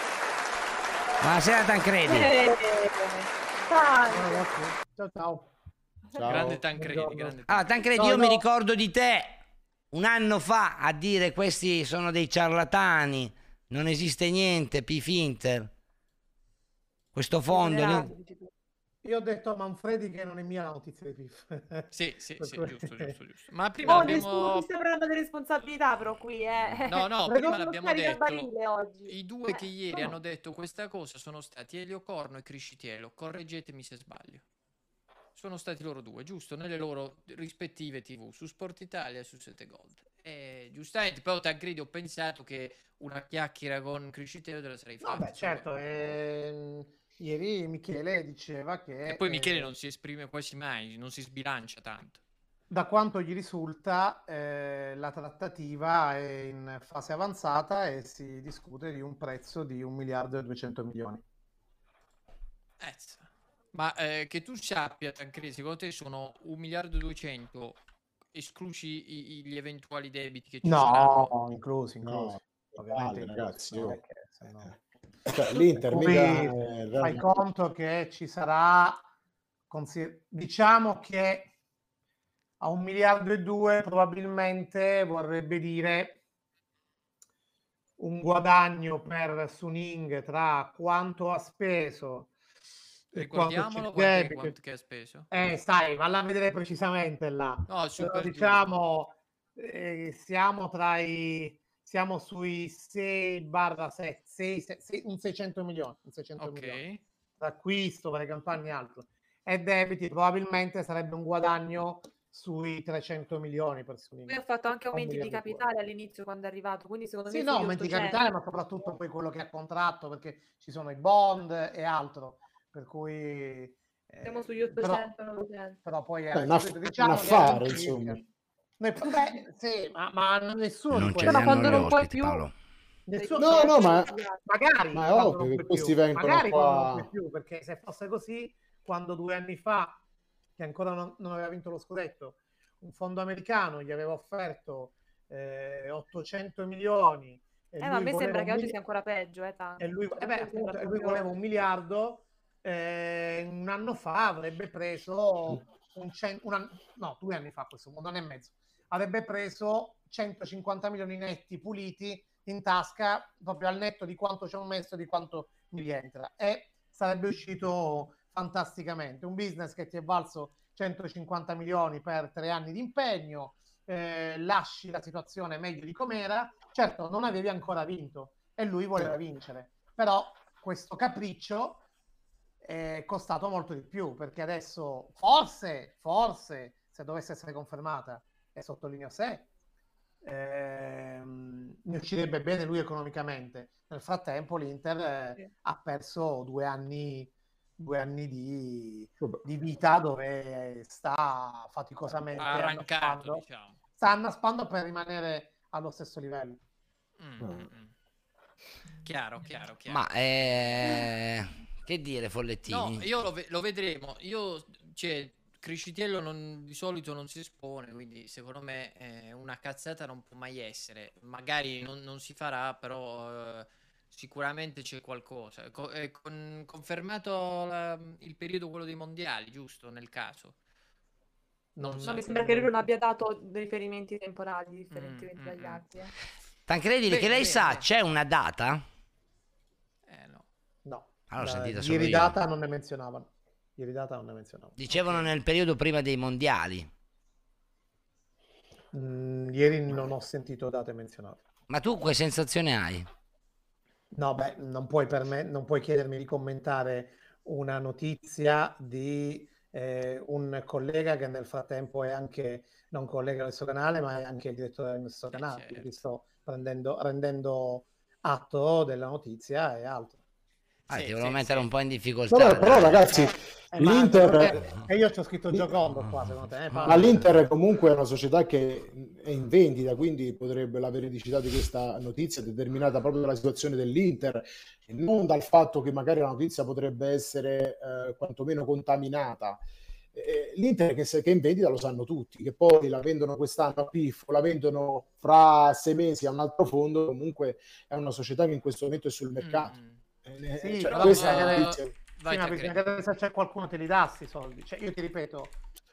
Buonasera Tancredi. Ciao ciao. Ciao. Grande Tancredi, grande. Ah, Tancredi, io mi ricordo di te un anno fa a dire questi sono dei ciarlatani, non esiste niente, Piff Inter. Questo fondo... Io ho detto a Manfredi che non è mia la notizia di PIF. Sì, giusto. Ma prima nessuno abbiamo... mi sta prendendo le responsabilità però qui, No, prima l'abbiamo detto. oggi. I due che ieri hanno detto questa cosa sono stati Elio Corno e Criscitielo. Correggetemi se sbaglio. Sono stati loro due, giusto? Nelle loro rispettive TV, su Sport Italia e su 7 Gold. E giustamente, poi Tancredi ho pensato che una chiacchiera con Criscitielo te la sarei fatta. Vabbè, certo, ieri Michele diceva che... E poi Michele non si esprime quasi mai, non si sbilancia tanto. Da quanto gli risulta, la trattativa è in fase avanzata e si discute di un prezzo di 1 miliardo e 200 milioni. Ma che tu sappia, Tancredi, secondo te sono 1 miliardo e 200 esclusi gli eventuali debiti che ci saranno? No, inclusi. Ovviamente ragazzi, no. Cioè, l'Inter mica fai conto che ci sarà, diciamo che a 1 miliardo e 2 probabilmente vorrebbe dire un guadagno per Suning tra quanto ha speso e Ricordiamolo quanto che ha speso. Sai, valla a vedere precisamente là. No, però diciamo siamo sui 6/7, un 600 milioni, milioni. D'acquisto per le campagne e altro. E debiti probabilmente sarebbe un guadagno sui 300 milioni per Suning. Poi ho fatto anche aumenti di capitale all'inizio quando è arrivato, quindi secondo me aumenti di capitale, ma soprattutto poi quello che ha contratto, perché ci sono i bond e altro, per cui siamo sugli 800-900. Però poi è un affare, insomma. Sì, ma nessuno non di ce li hanno gli ospiti, Paolo. No, ma magari è ovvio che questi vengono qua. Non più, perché se fosse così, quando 2 anni fa, che ancora non aveva vinto lo scudetto, un fondo americano gli aveva offerto 800 milioni. Ma a me sembra che oggi sia ancora peggio. E lui voleva 1 miliardo. un anno fa avrebbe preso 2 anni fa, questo un anno e mezzo, avrebbe preso 150 milioni netti puliti in tasca, proprio al netto di quanto ci ho messo e di quanto mi rientra, e sarebbe uscito fantasticamente. Un business che ti è valso 150 milioni per 3 anni di impegno, lasci la situazione meglio di com'era. Certo, non avevi ancora vinto e lui voleva vincere, però questo capriccio è costato molto di più, perché adesso forse se dovesse essere confermata, e sottolineo se, ne uscirebbe bene lui economicamente. Nel frattempo l'Inter ha perso 2 anni di vita, dove sta faticosamente arrancato, annaspando, diciamo. sta annaspando per rimanere allo stesso livello. Chiaro. Ma che dire, Follettini? No, io lo vedremo. Cioè, Criscitiello di solito non si espone, quindi secondo me una cazzata non può mai essere. Magari non si farà, però sicuramente c'è qualcosa. È confermato il periodo, quello dei mondiali, giusto, nel caso? No, mi sembra che lui non abbia dato dei riferimenti temporali differentemente dagli altri. Tancredi, che lei sa, c'è una data? No. Allora, sentita solo Ieri io. data non ne menzionavano. Dicevano nel periodo prima dei mondiali. Ieri non ho sentito date menzionate. Ma tu che sensazione hai? No, beh, non puoi chiedermi di commentare una notizia di un collega che nel frattempo è anche non collega del suo canale, ma è anche il direttore del nostro canale. Certo. Quindi sto rendendo atto della notizia e altro. Ti volevo mettere un po' in difficoltà. Vabbè, però ragazzi, l'Inter... E io ci ho scritto Giocondo qua, secondo te. Ma l'Inter comunque è una società che è in vendita, quindi potrebbe la veridicità di questa notizia determinata proprio dalla situazione dell'Inter, e non dal fatto che magari la notizia potrebbe essere quantomeno contaminata. L'Inter che è in vendita lo sanno tutti, che poi la vendono quest'anno a Piffo, la vendono fra 6 mesi a un altro fondo, comunque è una società che in questo momento è sul mercato. Sì, cioè, però bisogna vedere se c'è qualcuno che li dà sti soldi. Cioè, io ti ripeto,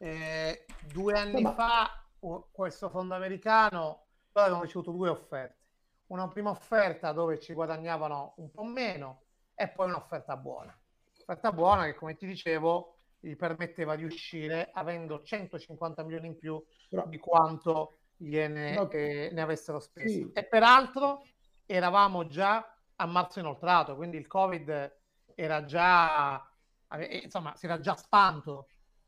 2 anni fa questo fondo americano, noi abbiamo ricevuto 2 offerte. Una prima offerta dove ci guadagnavano un po' meno, e poi un'offerta buona. Offerta buona che, come ti dicevo, gli permetteva di uscire avendo 150 milioni in più di quanto ne avessero spesi. Sì. E peraltro eravamo già a marzo inoltrato, quindi il Covid era già, insomma, si era già spanto,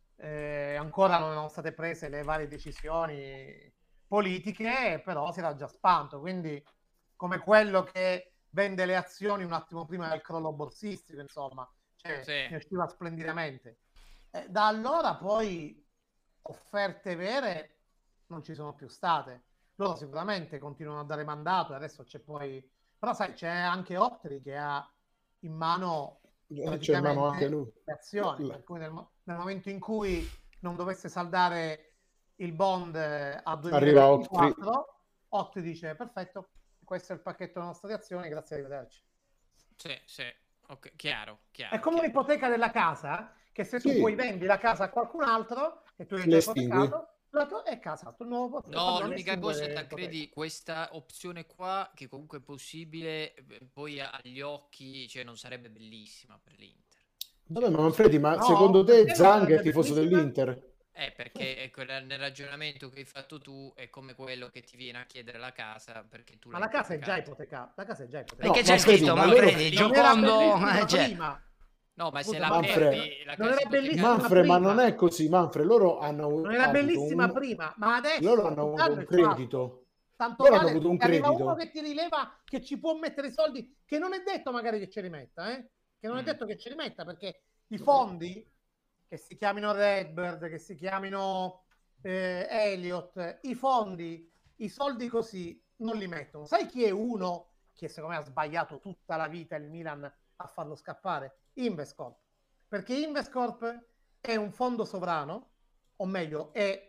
ancora non erano state prese le varie decisioni politiche, però si era già spanto, quindi come quello che vende le azioni un attimo prima del crollo borsistico, insomma, ne usciva splendidamente. Da allora poi offerte vere non ci sono più state. Loro sicuramente continuano a dare mandato, e adesso c'è poi... Però sai, c'è anche Opteri che ha in mano anche lui le azioni, per cui nel momento in cui non dovesse saldare il bond a 2024, Opteri dice perfetto, questo è il pacchetto delle nostre azioni, grazie, arrivederci. Sì, ok, chiaro. È come un'ipoteca della casa, che se tu poi vendi la casa a qualcun altro, che tu hai già ipotecato, è casato il nuovo. No, l'unica cosa, Tancredi, questa opzione qua, che comunque è possibile, poi agli occhi, cioè non sarebbe bellissima per l'Inter. Vabbè, ma Manfredi, secondo te Zang è tifoso dell'Inter? Perché nel ragionamento che hai fatto tu è come quello che ti viene a chiedere la casa perché tu ma la casa è già ipotecata. Perché c'è scritto, Manfredi, Giocondo... No, ma se la perdi, non era bellissima Manfred, prima. ma non è così, Manfred, loro hanno non era bellissima prima, ma adesso loro hanno avuto un credito. Tanto loro vale hanno avuto un arriva credito. uno che ti rileva che ci può mettere i soldi, che non è detto magari che ce li metta, che non è detto che ce li metta, perché i fondi che si chiamino Redbird, che si chiamino Elliott, i soldi così non li mettono. Sai chi è uno che secondo me ha sbagliato tutta la vita il Milan a farlo scappare? Investcorp, perché Investcorp è un fondo sovrano, o meglio è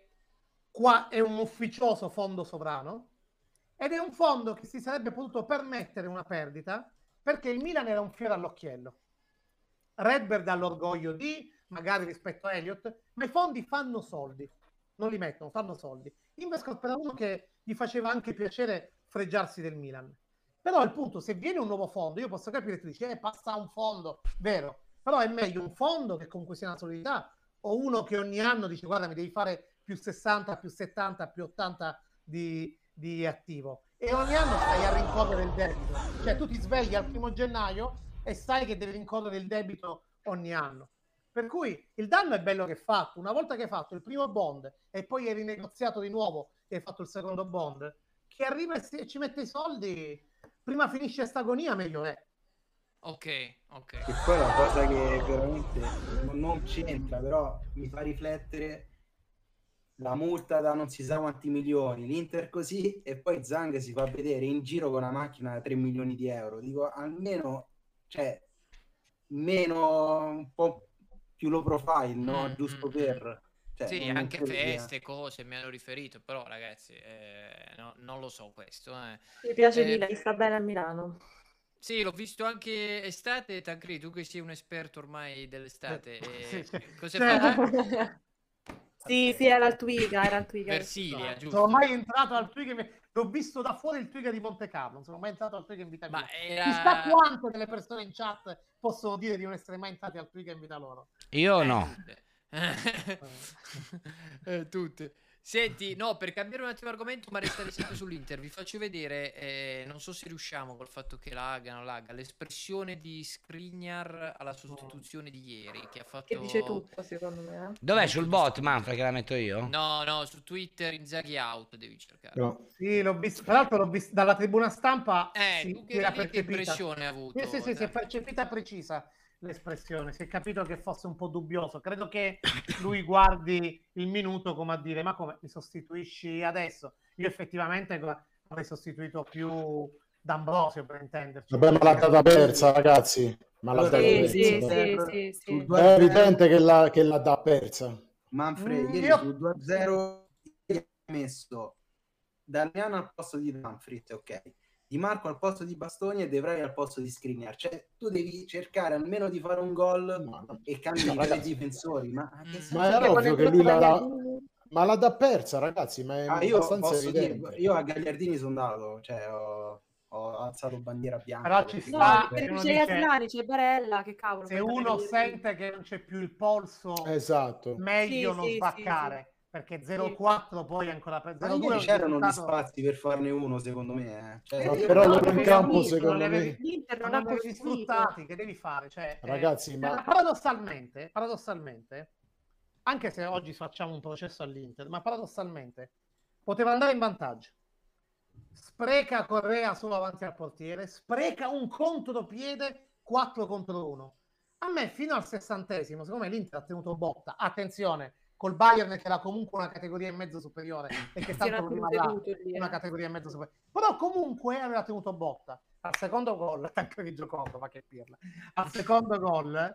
un ufficioso fondo sovrano, ed è un fondo che si sarebbe potuto permettere una perdita perché il Milan era un fiore all'occhiello. Redbird ha l'orgoglio di, magari rispetto a Elliott, ma i fondi fanno soldi, non li mettono, fanno soldi. Invesco per uno che gli faceva anche piacere fregiarsi del Milan. Però il punto, se viene un nuovo fondo, io posso capire, tu dici, passa un fondo, vero, però è meglio un fondo che comunque sia una solidità, o uno che ogni anno dice, guarda, mi devi fare più 60, più 70, più 80 di attivo. E ogni anno stai a rincorrere il debito. Cioè tu ti svegli al 1° gennaio e sai che devi rincorrere il debito ogni anno. Per cui il danno è bello che è fatto. Una volta che hai fatto il primo bond e poi hai rinegoziato di nuovo e hai fatto il secondo bond, chi arriva e ci mette i soldi, prima finisce sta agonia, meglio è. Ok. E poi la cosa che veramente non c'entra, però mi fa riflettere, la multa da non si sa quanti milioni, l'Inter così, e poi Zhang si fa vedere in giro con una macchina da 3 milioni di euro. Dico, almeno, cioè, meno, un po' più low profile, no? Giusto per... Cioè, sì, non anche credo feste, cose mi hanno riferito, però ragazzi, no, non lo so questo. Mi piace Milan, sta bene a Milano. Sì, l'ho visto anche estate, Tancredi, tu che sei un esperto ormai dell'estate, cosa fai? Sì, era il Twiga, Versilia, Non giusto? sono mai entrato al Twiga, l'ho visto da fuori il Twiga di Monte Carlo, non sono mai entrato al Twiga in vita mia. Chissà quante delle persone in chat possono dire di non essere mai entrati al Twiga in vita loro. Io no. Tutte. Senti, no, per cambiare un attimo argomento, ma restare sempre sull'Inter, vi faccio vedere, non so se riusciamo col fatto che non lagga, l'espressione di Skriniar alla sostituzione di ieri, che ha fatto... Che dice tutto, secondo me. Dov'è sul bot, Manfred, che la metto io? No, su Twitter Inzaghi out devi cercare. No. Sì, l'ho visto, tra l'altro l'ho visto dalla tribuna stampa. Tu che eri lì, che impressione hai avuto? Sì, si è percepita precisa l'espressione, si è capito che fosse un po' dubbioso. Credo che lui guardi il minuto come a dire, ma come mi sostituisci adesso? Io effettivamente avrei sostituito più D'Ambrosio, per intenderci. Vabbè, ma l'ha data persa, ragazzi. Ma l'ha data persa. Sì. È evidente che l'ha data persa. Manfred, ieri sul 2-0 ha messo Damiano al posto di Manfred, ok. Di Marco al posto di Bastoni e De Vrij al posto di Skriniar. Cioè, tu devi cercare almeno di fare un gol e cambiare i difensori. Ma era ovvio che lui ma l'ha da persa, ragazzi. Ma è abbastanza evidente. Io a Gagliardini sono andato, cioè ho alzato bandiera bianca. Però ci sta, c'è Atlani, c'è Barella, che cavolo. Se uno sente che non c'è più il polso, esatto, meglio non sbaccare. Perché 0-4 poi ancora per 0-2 c'erano gli spazi per farne uno, secondo me. Cioè, però loro in campo, secondo me, l'Inter non avevi sfruttati. Che devi fare? Cioè, ragazzi, ma paradossalmente, anche se oggi facciamo un processo all'Inter, ma paradossalmente poteva andare in vantaggio. Spreca Correa solo avanti al portiere, spreca un contropiede 4 contro 1. A me fino al 60esimo, secondo me l'Inter ha tenuto botta. Attenzione, col Bayern che era comunque una categoria e mezzo superiore e che tanto prima una categoria e mezzo superiore, però comunque aveva tenuto botta. Al secondo gol, anche di Giocondo, ma che pirla, al secondo gol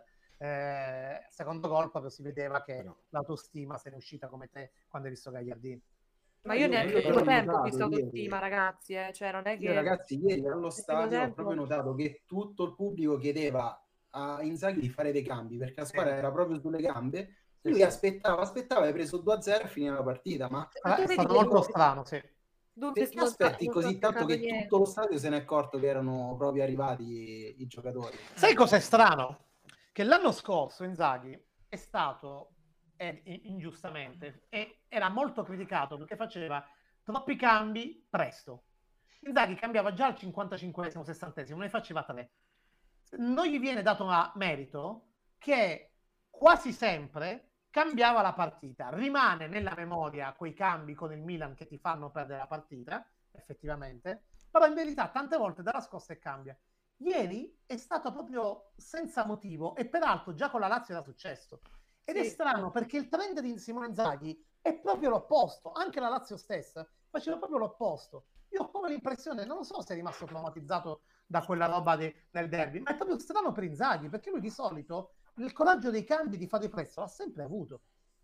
proprio si vedeva che l'autostima se ne è uscita come te quando hai visto Gagliardini. Ma io neanche il primo tempo ho visto autostima, ragazzi, cioè non è che... Ragazzi, ieri allo stadio ho proprio notato che tutto il pubblico chiedeva a Inzaghi di fare dei cambi, perché la squadra era proprio sulle gambe. Lui aspettava, hai preso 2-0 e finiva la partita, ma è stato molto strano, sì. Perché aspetti così tanto che tutto lo stadio se ne è accorto che erano proprio arrivati i giocatori? Sai cos'è strano? Che l'anno scorso Inzaghi è stato, ingiustamente, e era molto criticato perché faceva troppi cambi presto. Inzaghi cambiava già al 55esimo, 60esimo, ne faceva 3. Non gli viene dato a merito che quasi sempre cambiava la partita. Rimane nella memoria quei cambi con il Milan che ti fanno perdere la partita, effettivamente, però in verità tante volte dalla scossa e cambia. Ieri è stato proprio senza motivo e peraltro già con la Lazio era successo. Ed è strano perché il trend di Simone Inzaghi è proprio l'opposto. Anche la Lazio stessa faceva proprio l'opposto. Io ho come l'impressione, non so se è rimasto traumatizzato da quella roba del derby, ma è proprio strano per Inzaghi perché lui di solito il coraggio dei cambi di fare presto l'ha sempre avuto.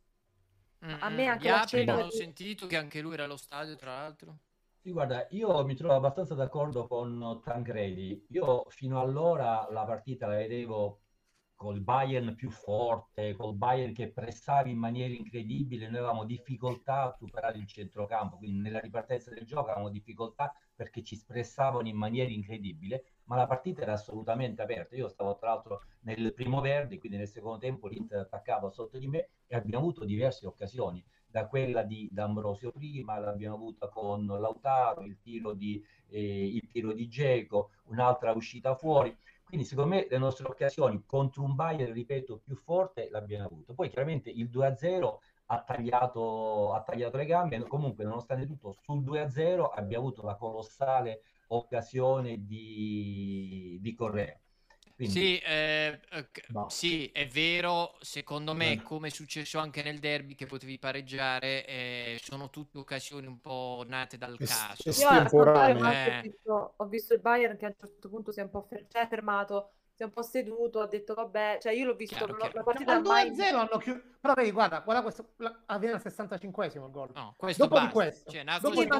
A me anche non ho sentito che anche lui era allo stadio, tra l'altro. Sì, guarda, io mi trovo abbastanza d'accordo con Tancredi. Io fino allora la partita la vedevo col Bayern più forte, col Bayern che pressava in maniera incredibile, noi avevamo difficoltà a superare il centrocampo, quindi nella ripartenza del gioco avevamo difficoltà perché ci spressavano in maniera incredibile, ma la partita era assolutamente aperta. Io stavo tra l'altro nel primo verde, quindi nel secondo tempo l'Inter attaccava sotto di me e abbiamo avuto diverse occasioni, da quella di D'Ambrosio prima, l'abbiamo avuta con Lautaro, il tiro di Dzeko, un'altra uscita fuori. Quindi secondo me le nostre occasioni contro un Bayern, ripeto, più forte l'abbiamo avuto. Poi chiaramente il 2-0 ha tagliato le gambe, comunque nonostante tutto sul 2-0 abbiamo avuto la colossale occasione di Correa. Quindi, sì, è vero, secondo me, come è successo anche nel derby che potevi pareggiare, sono tutte occasioni un po' nate dal caso. Io a Sampdoria ho visto il Bayern che a un certo punto si è un po' fermato, si è un po' seduto, ha detto vabbè, cioè io l'ho visto la partita al 2-0 hanno chiuso, però vedi, guarda questo avviene al 65esimo il gol. No, questo dopo basta. di questo, cioè,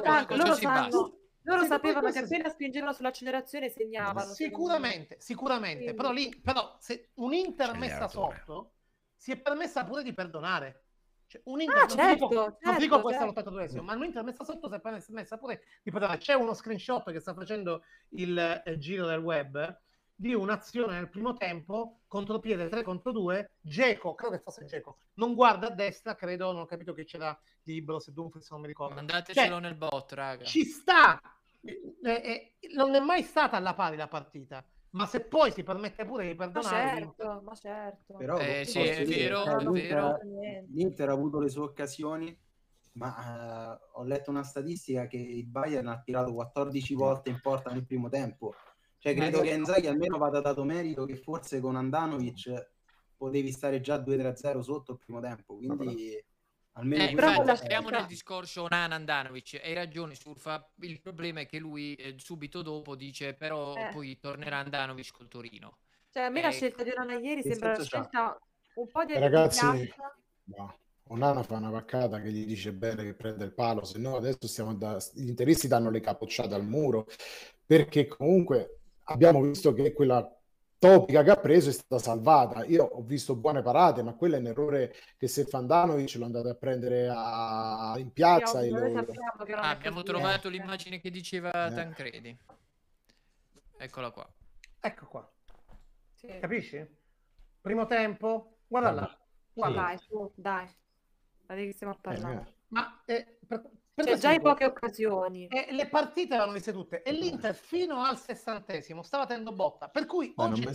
loro sapevano che appena spingevano sull'accelerazione segnavano. Sicuramente, Quindi... però se un Inter messa sotto si è permessa pure di perdonare. Cioè, un Inter, non dico questo all'82esimo, ma un Inter messa sotto si è permessa pure di perdonare. C'è uno screenshot che sta facendo il giro del web di un'azione nel primo tempo, contropiede 3 contro 2, Dzeko, credo che fosse Dzeko, non guarda a destra, credo, non ho capito che c'era libero, se Dumfries non mi ricordo. Mandatecelo nel bot, raga. Ci sta, non è mai stata alla pari la partita, ma se poi si permette pure di perdonare... Ma certo. Però sì, è vero, l'Inter ha avuto le sue occasioni, ma ho letto una statistica che il Bayern ha tirato 14 volte in porta nel primo tempo. Cioè credo che Inzaghi almeno vada dato merito che forse con Andanovic potevi stare già 2-3-0 sotto il primo tempo, quindi almeno siamo nel discorso Andanovic, hai ragione Surfa, il problema è che lui subito dopo dice però poi tornerà Andanovic col Torino. Cioè a me la scelta di Onana ieri sembra una scelta un po' di ragazzi, Onana fa una vaccata che gli dice bene che prende il palo, se no adesso gli interisti danno le capocciate al muro, perché comunque abbiamo visto che quella topica che ha preso è stata salvata. Io ho visto buone parate, ma quello è un errore che se Handanovic lo andate a prendere in piazza. Abbiamo trovato l'immagine che diceva Tancredi. Eccola qua. Ecco qua. Sì. Capisci? Primo tempo, guarda là. Guarda. Dai. Vedi che stiamo a parlare. Ma c'è già in poche occasioni. Le partite erano viste tutte e l'Inter fino al 60esimo stava tenendo botta, per cui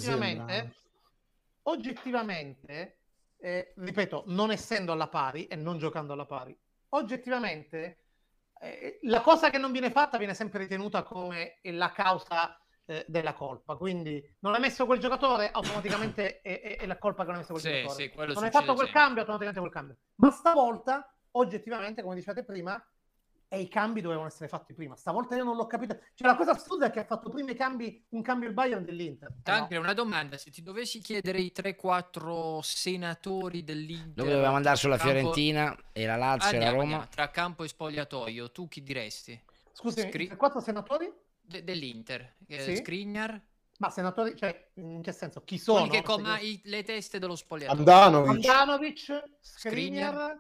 oggettivamente ripeto, non essendo alla pari e non giocando alla pari, oggettivamente la cosa che non viene fatta viene sempre ritenuta come la causa della colpa, quindi non hai messo quel giocatore, automaticamente è la colpa che non hai messo quel giocatore. Non hai fatto quel cambio, automaticamente quel cambio. Ma stavolta, oggettivamente, come dicevate prima, i cambi dovevano essere fatti prima. Stavolta io non l'ho capito. Cioè la cosa assurda è che ha fatto prima un cambio il Bayern dell'Inter. Anche una domanda, se ti dovessi chiedere i 3-4 senatori dell'Inter, dove dovevamo andare sulla Fiorentina e la Lazio e la Roma, tra campo e spogliatoio, tu chi diresti? Scusami, 4 senatori? Dell'Inter, Skriniar. Ma senatori, cioè in che senso? Chi sono? Le teste dello spogliatoio. Andanovic, Skriniar,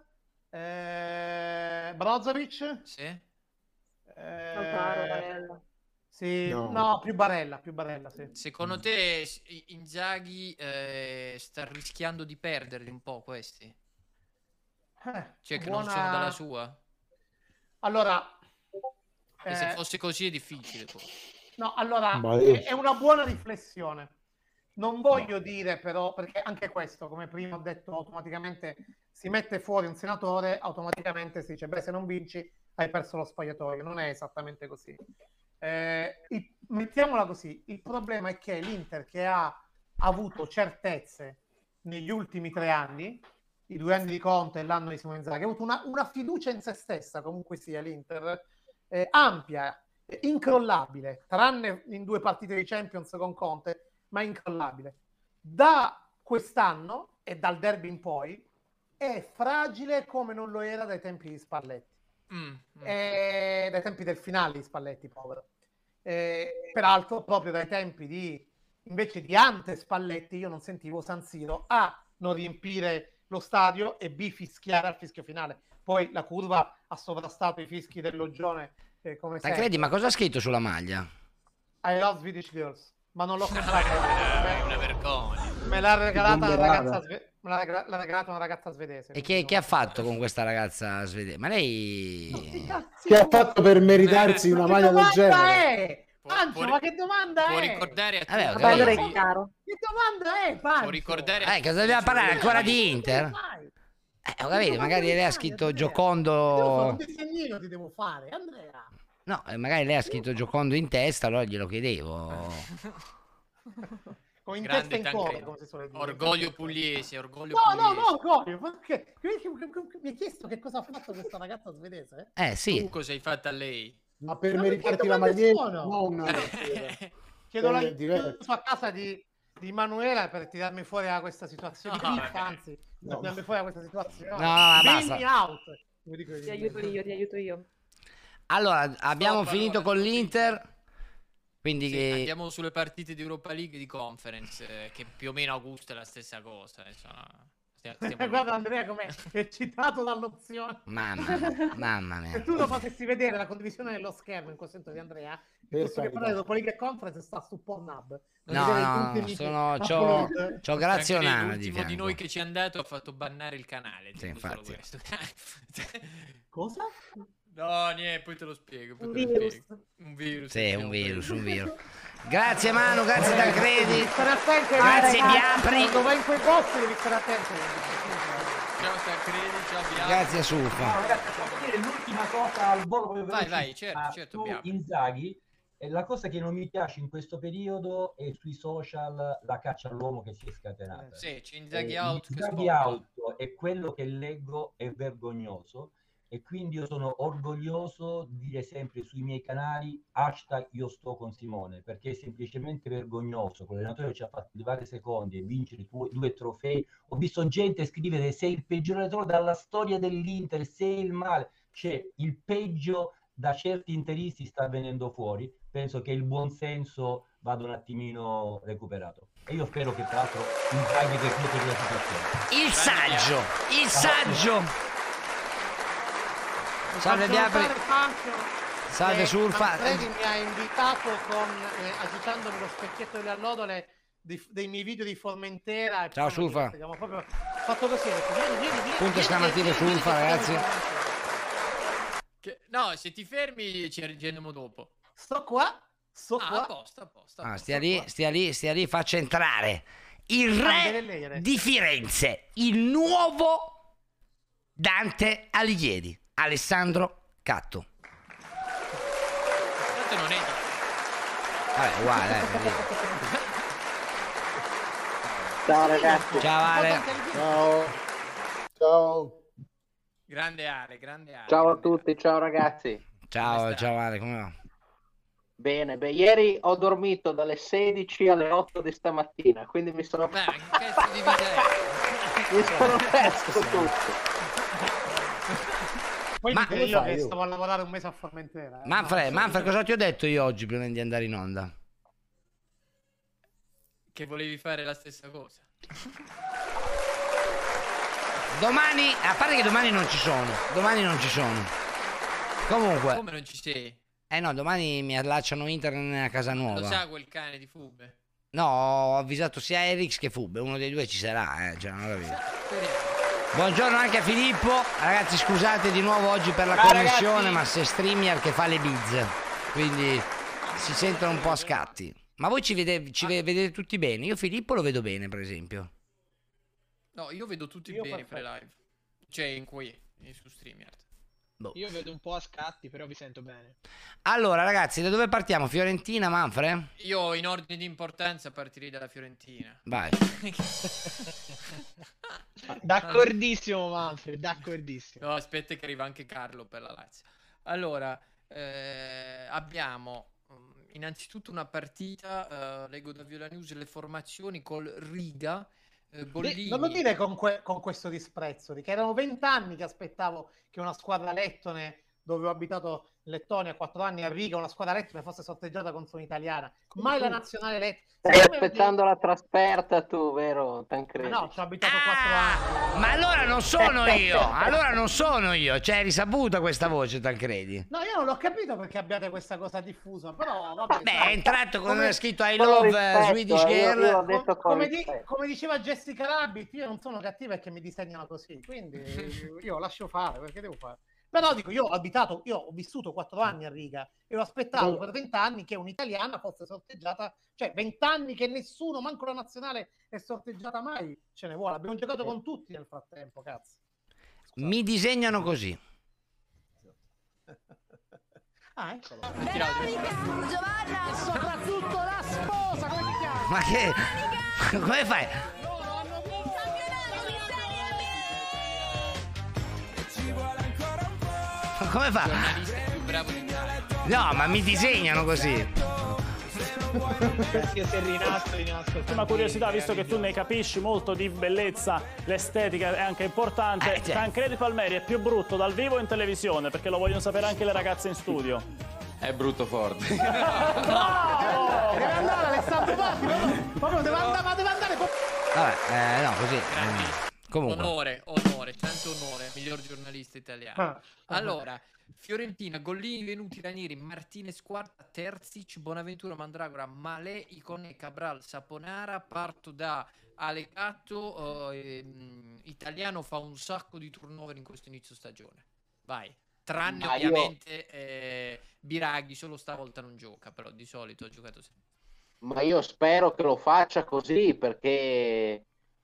Brozovic, Barella. Sì, no, più Barella, sì. Secondo te Inzaghi sta rischiando di perderli un po' questi? Cioè che non sono dalla sua? Allora, se fosse così è difficile poi. No, allora è una buona riflessione. Non voglio dire però, perché anche questo, come prima ho detto, automaticamente si mette fuori un senatore, automaticamente si dice, beh, se non vinci hai perso lo spogliatoio. Non è esattamente così. Mettiamola così, il problema è che l'Inter, che ha avuto certezze negli ultimi 3 anni, i 2 anni di Conte e l'anno di Simone Inzaghi, ha avuto una fiducia in se stessa, comunque sia l'Inter, ampia, incrollabile, tranne in 2 partite di Champions con Conte, ma incrollabile. Da quest'anno e dal derby in poi è fragile come non lo era dai tempi di Spalletti. Dai tempi del finale di Spalletti, povero. Peraltro proprio dai tempi di invece di Ante Spalletti io non sentivo San Siro A non riempire lo stadio e B fischiare al fischio finale. Poi la curva ha sovrastato i fischi del Loggione come Tancredi, ma cosa ha scritto sulla maglia? I love Swedish Girls, ma non l'ho comprata. È una vergogna. Me l'ha regalata l'ha regalata una ragazza svedese. E che ha fatto con questa ragazza svedese? Ma lei... Che ha fatto per meritarsi una maglia del genere? Pancio, ma che domanda può è? ricordare a Vabbè, ho tutti. capito. Allora è chiaro. Che domanda è, Pancio? Può ricordare a cosa dobbiamo parlare ancora di Inter? Ho capito, magari lei ha scritto Giocondo... Un disegnino ti devo fare, Andrea. No, magari lei ha scritto Giocondo in testa, allora glielo chiedevo. Con in Grande testa in cuore, Tancredi. come si suole dire. Orgoglio pugliese, orgoglio No, pugliese. orgoglio. Perché? Mi hai chiesto che cosa ha fatto questa ragazza svedese? Sì. Tu cosa hai fatto a lei? Ma per Ma meritarti perché la domande maglietta, sono? non... Chiedo la diverso. a casa di Manuela per tirarmi fuori da questa situazione. No, Anzi, per tirarmi fuori da questa situazione. No, Bail basta. me out. Come dico io. Ti aiuto io. Allora, abbiamo Stop, finito allora, con stop. l'Inter. Quindi Sì, che... andiamo sulle partite di Europa League e di Conference, che più o meno Augusto è la stessa cosa. Insomma. Stiamo Guarda Andrea com'è eccitato dall'opzione. Mamma mia. Se tu lo potessi vedere la condivisione dello schermo in consento di Andrea, piuttosto che parlare dopo League e Conference sta su Pornhub. C'ho grazionale di l'ultimo fianco. di noi che ci è andato ha fatto bannare il canale. Sì, infatti. Cosa? No, niente, poi te lo spiego. Un virus. Un virus. Sì, un virus. Grazie Manu, grazie Tancredi. Stare attento, Grazie ragazzi, Biapri. quando vai in quei posti devi stare attento. Ciao Tancredi, ciao Bianca. Grazie Suffa. No, ragazzi, posso dire l'ultima cosa al volo proprio Vai, velocissima certo, su Biapri. Inzaghi. La cosa che non mi piace in questo periodo è sui social la caccia all'uomo che si è scatenata. Sì, c'è Inzaghi out. Inzaghi out e quello che leggo è vergognoso e quindi io sono orgoglioso di dire sempre sui miei canali #io sto con Simone, perché è semplicemente vergognoso. L'allenatore ci ha fatto arrivare secondi e vincere 2 trofei. Ho visto gente scrivere sei il peggior allenatore dalla storia dell'Inter, sei il male, cioè il peggio da certi interisti sta venendo fuori. Penso che il buonsenso vada un attimino recuperato e io spero che tra l'altro Inzaghi recuperi la situazione. Il saggio. Salve Biapri. Salve Surfa. Tancredi mi ha invitato con agitandomi lo specchietto delle allodole dei miei video di Formentera. Ciao Surfa. Abbiamo proprio fatto così. Vieni. Punto esclamativo Surfa, ragazzi. No, se ti fermi ci aggiorniamo dopo. Sto qua. A posto. Stia lì, faccia entrare il re di Firenze, il nuovo Dante Alighieri, Alessandro Catto. Tanto non è. Vabbè, uguale. Ciao ragazzi. Ciao Ale. Ciao. Grande Ale. Ciao a tutti, ciao ragazzi. Ciao Ale, come va? Bene, ieri ho dormito dalle 16 alle 8 di stamattina, quindi mi sono Beh, che cazzo di vita è? mi sono perso tutto. Poi Ma dico io che stavo a lavorare un mese a Formentera. Manfred, cosa ti ho detto io oggi prima di andare in onda? Che volevi fare la stessa cosa. Domani, a parte che domani non ci sono. Comunque. Come non ci sei? No, domani mi allacciano internet a casa nuova. Lo sa quel cane di Fube? No, ho avvisato sia Erix che Fube, uno dei due ci sarà, cioè non ho capito. Buongiorno anche a Filippo. Ragazzi, scusate di nuovo oggi per la connessione, ragazzi. Ma c'è StreamYard che fa le bizze, quindi si sentono un po' a scatti. Ma voi ci vedete tutti bene? Io Filippo lo vedo bene, per esempio. No, io vedo tutti bene in pre-live. Cioè in qui, su StreamYard. Io vedo un po' a scatti, però vi sento bene. Allora, ragazzi, da dove partiamo? Fiorentina, Manfred? Io in ordine di importanza partirei dalla Fiorentina. Vai. D'accordissimo, Manfred, d'accordissimo. No, aspetta che arriva anche Carlo per la Lazio. Allora, abbiamo innanzitutto una partita, leggo da Viola News le formazioni col Riga. Bollini. Non lo dire con questo disprezzo, che erano 20 anni che aspettavo che una squadra lettone dove ho abitato in Lettonia 4 anni, a Riga, una squadra lettica fosse sorteggiata contro un'italiana, mai la nazionale lettica. Stai aspettando la trasferta tu, vero Tancredi? No, ci ho abitato 4 anni. Ma allora non sono io, allora non sono io, cioè è risaputa questa voce, Tancredi. No, io non l'ho capito perché abbiate questa cosa diffusa, però vabbè. Beh, è entrato con come- scritto I Con love rispetto, Swedish io Girl. l'ho detto con come, rispetto. come diceva Jessica Rabbit, io non sono cattiva perché mi disegnano così, quindi io lascio fare, perché devo fare? Però dico, io ho vissuto 4 anni a Riga e ho aspettato per 20 anni che un'italiana fosse sorteggiata, cioè 20 anni che nessuno, manco la nazionale, è sorteggiata mai, ce ne vuole. Abbiamo giocato con tutti nel frattempo, cazzo. Mi disegnano così. Ah, eccolo. Giovanna! E soprattutto la sposa, come ti chiami? Ma che... come fai? Ma come fa? Giornalista più bravo d'Italia. No, ma mi disegnano così. Io se rinasco. Una curiosità, visto che tu ne capisci molto di bellezza, l'estetica è anche importante. Tancredi Palmeri è più brutto dal vivo o in televisione? Perché lo vogliono sapere anche le ragazze in studio. È brutto forte. Deve andare Alessandro Patti, proprio deve andare. Vabbè, no, così. Comunque. Onore, 100 onore, miglior giornalista italiano. Allora, Fiorentina, Gollini, Venuti, Ranieri, Martinez, Quarta, Terzic, Bonaventura, Mandragora, Malè, Icone, Cabral, Saponara. Parto da Alegato, italiano fa un sacco di turnover in questo inizio stagione. Vai. Tranne ovviamente Biraghi, solo stavolta non gioca, però di solito ha giocato sempre. Ma io spero che lo faccia così, perché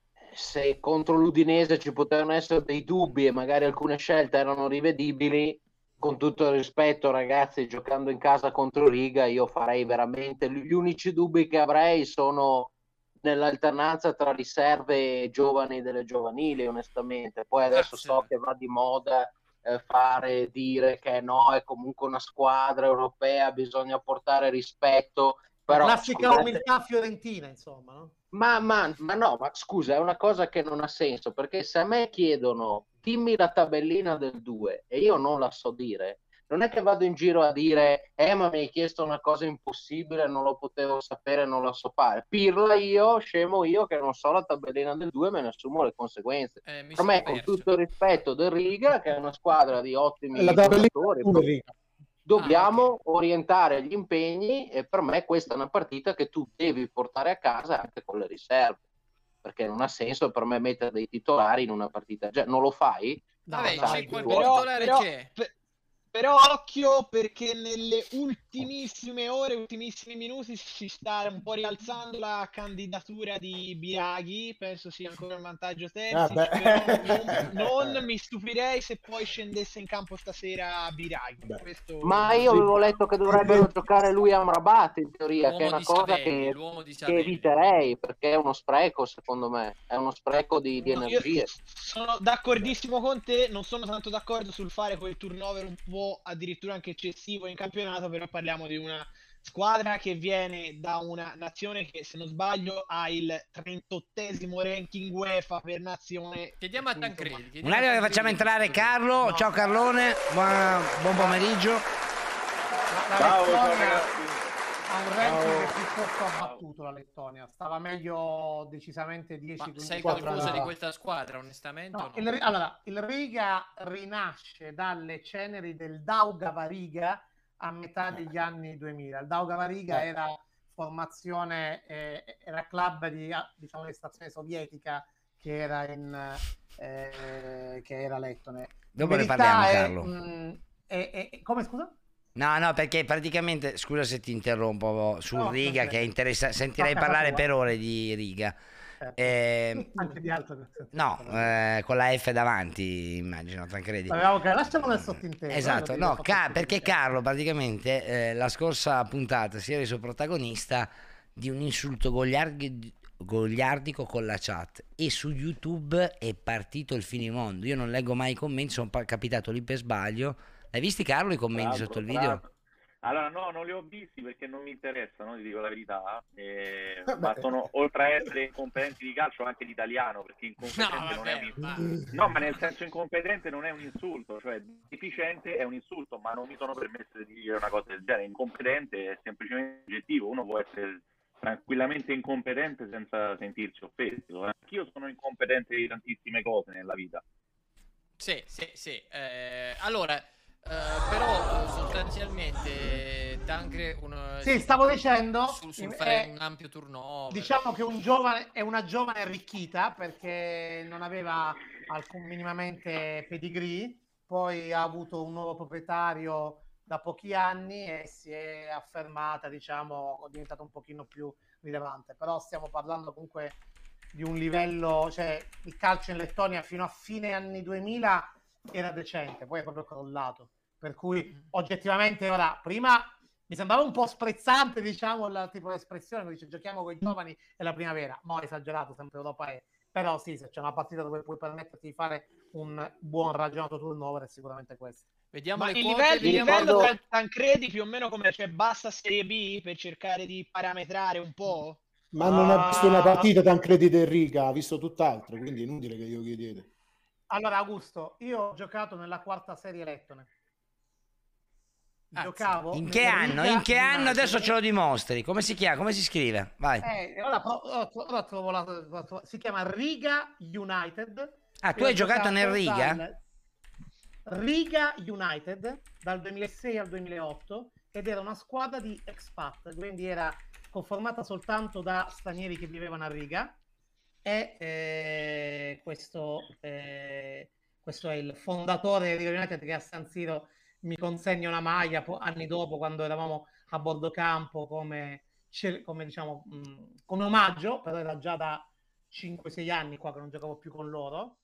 se contro l'Udinese ci potevano essere dei dubbi e magari alcune scelte erano rivedibili, con tutto il rispetto ragazzi, giocando in casa contro Riga io farei veramente, gli unici dubbi che avrei sono nell'alternanza tra riserve giovani delle giovanili, onestamente. Poi adesso so che va di moda dire che no, è comunque una squadra europea, bisogna portare rispetto, però classica umiltà fiorentina, insomma, no? Ma no, ma scusa, è una cosa che non ha senso, perché se a me chiedono dimmi la tabellina del 2 e io non la so dire, non è che vado in giro a dire ma mi hai chiesto una cosa impossibile, non lo potevo sapere, non la so fare. Pirla io, scemo io che non so la tabellina del 2, me ne assumo le conseguenze. Per me, con tutto il rispetto del Riga, che è una squadra di ottimi giocatori, dobbiamo orientare gli impegni e per me questa è una partita che tu devi portare a casa anche con le riserve, perché non ha senso per me mettere dei titolari in una partita, non lo fai? Vabbè, c'è qualche Però- titolare, però- c'è. Però occhio, perché nelle ultimissime ore, ultimissimi minuti si sta un po' rialzando la candidatura di Biraghi, penso sia ancora un vantaggio Terzic, però non mi stupirei se poi scendesse in campo stasera Biraghi. Questo... Ma io avevo letto che dovrebbero giocare lui a Amrabat in teoria, che è L'uomo una di cosa Savelli, l'uomo di che Savelli. eviterei, perché è uno spreco secondo me, è uno spreco di No, io energie. sono d'accordissimo con te, non sono tanto d'accordo sul fare quel turnover un po' addirittura anche eccessivo in campionato, però parliamo di una squadra che viene da una nazione che, se non sbaglio, ha il 38esimo ranking UEFA per nazione. Chiediamo a Tancredi. Un attimo che facciamo entrare Carlo. Ciao Carlone, buon pomeriggio. Ciao ragazzi. Ha un ranking piuttosto abbattuto la Lettonia, stava meglio decisamente 10-15 Sai qualcosa di questa squadra, onestamente? No, o no? allora, il Riga rinasce dalle ceneri del Daugava Riga a metà degli anni 2000. Il Daugava Riga era formazione, era club di, diciamo, estrazione sovietica che era lettone. Dopo ne parliamo, Carlo. Come, scusa? No, perché praticamente, scusa se ti interrompo, sul No, Riga, che è interessante, sentirei Tocca parlare tua. per ore di Riga. Anche di altro. No, con la F davanti, immagino, Tancredi. Lasciamo nel sottinteso. Esatto, no, perché Carlo praticamente la scorsa puntata si è reso protagonista di un insulto goliardico con la chat, e su YouTube è partito il finimondo. Io non leggo mai i commenti, sono capitato lì per sbaglio. L'hai visti, Carlo, i commenti sotto il video? Allora, no, non li ho visti perché non mi interessano, ti dico la verità, ma sono, oltre a essere incompetenti di calcio, anche di italiano, perché incompetente non è un insulto. No, ma nel senso incompetente non è un insulto, cioè deficiente è un insulto, ma non mi sono permesso di dire una cosa del genere. Incompetente è semplicemente oggettivo, uno può essere tranquillamente incompetente senza sentirsi offeso. Anch'io sono incompetente di tantissime cose nella vita. Sì. Allora... però sostanzialmente sì, stavo dicendo sul fare un ampio turnover, diciamo che è una giovane arricchita perché non aveva alcun minimamente pedigree, poi ha avuto un nuovo proprietario da pochi anni e si è affermata, diciamo, è diventata un pochino più rilevante, però stiamo parlando comunque di un livello, cioè il calcio in Lettonia fino a fine anni 2000 era decente, poi è proprio crollato, per cui oggettivamente ora, prima mi sembrava un po' sprezzante, diciamo, la tipo di espressione, dice giochiamo con i giovani e la primavera, mo' esagerato, sempre Europa è, però sì, se c'è una partita dove puoi permetterti di fare un buon ragionato turnover è sicuramente questo. Vediamo Ma le il quote, livello Tancredi più o meno come, cioè basta Serie B per cercare di parametrare un po'? Ma non ha visto una partita Tancredi del Riga, ha visto tutt'altro, quindi è inutile che glielo chiedete. Allora, Augusto, io ho giocato nella quarta serie lettone. Giocavo In che anno? In che anno? Adesso ce lo dimostri. Come si chiama? Come si scrive? Vai. Ora trovo si chiama Riga United. Ah, tu hai giocato nel Riga? Riga United dal 2006 al 2008 ed era una squadra di expat, quindi era conformata soltanto da stranieri che vivevano a Riga. E questo è il fondatore di Riga United che a San Siro mi consegna una maglia anni dopo, quando eravamo a bordo campo, come diciamo come omaggio, però era già da 5-6 anni qua che non giocavo più con loro.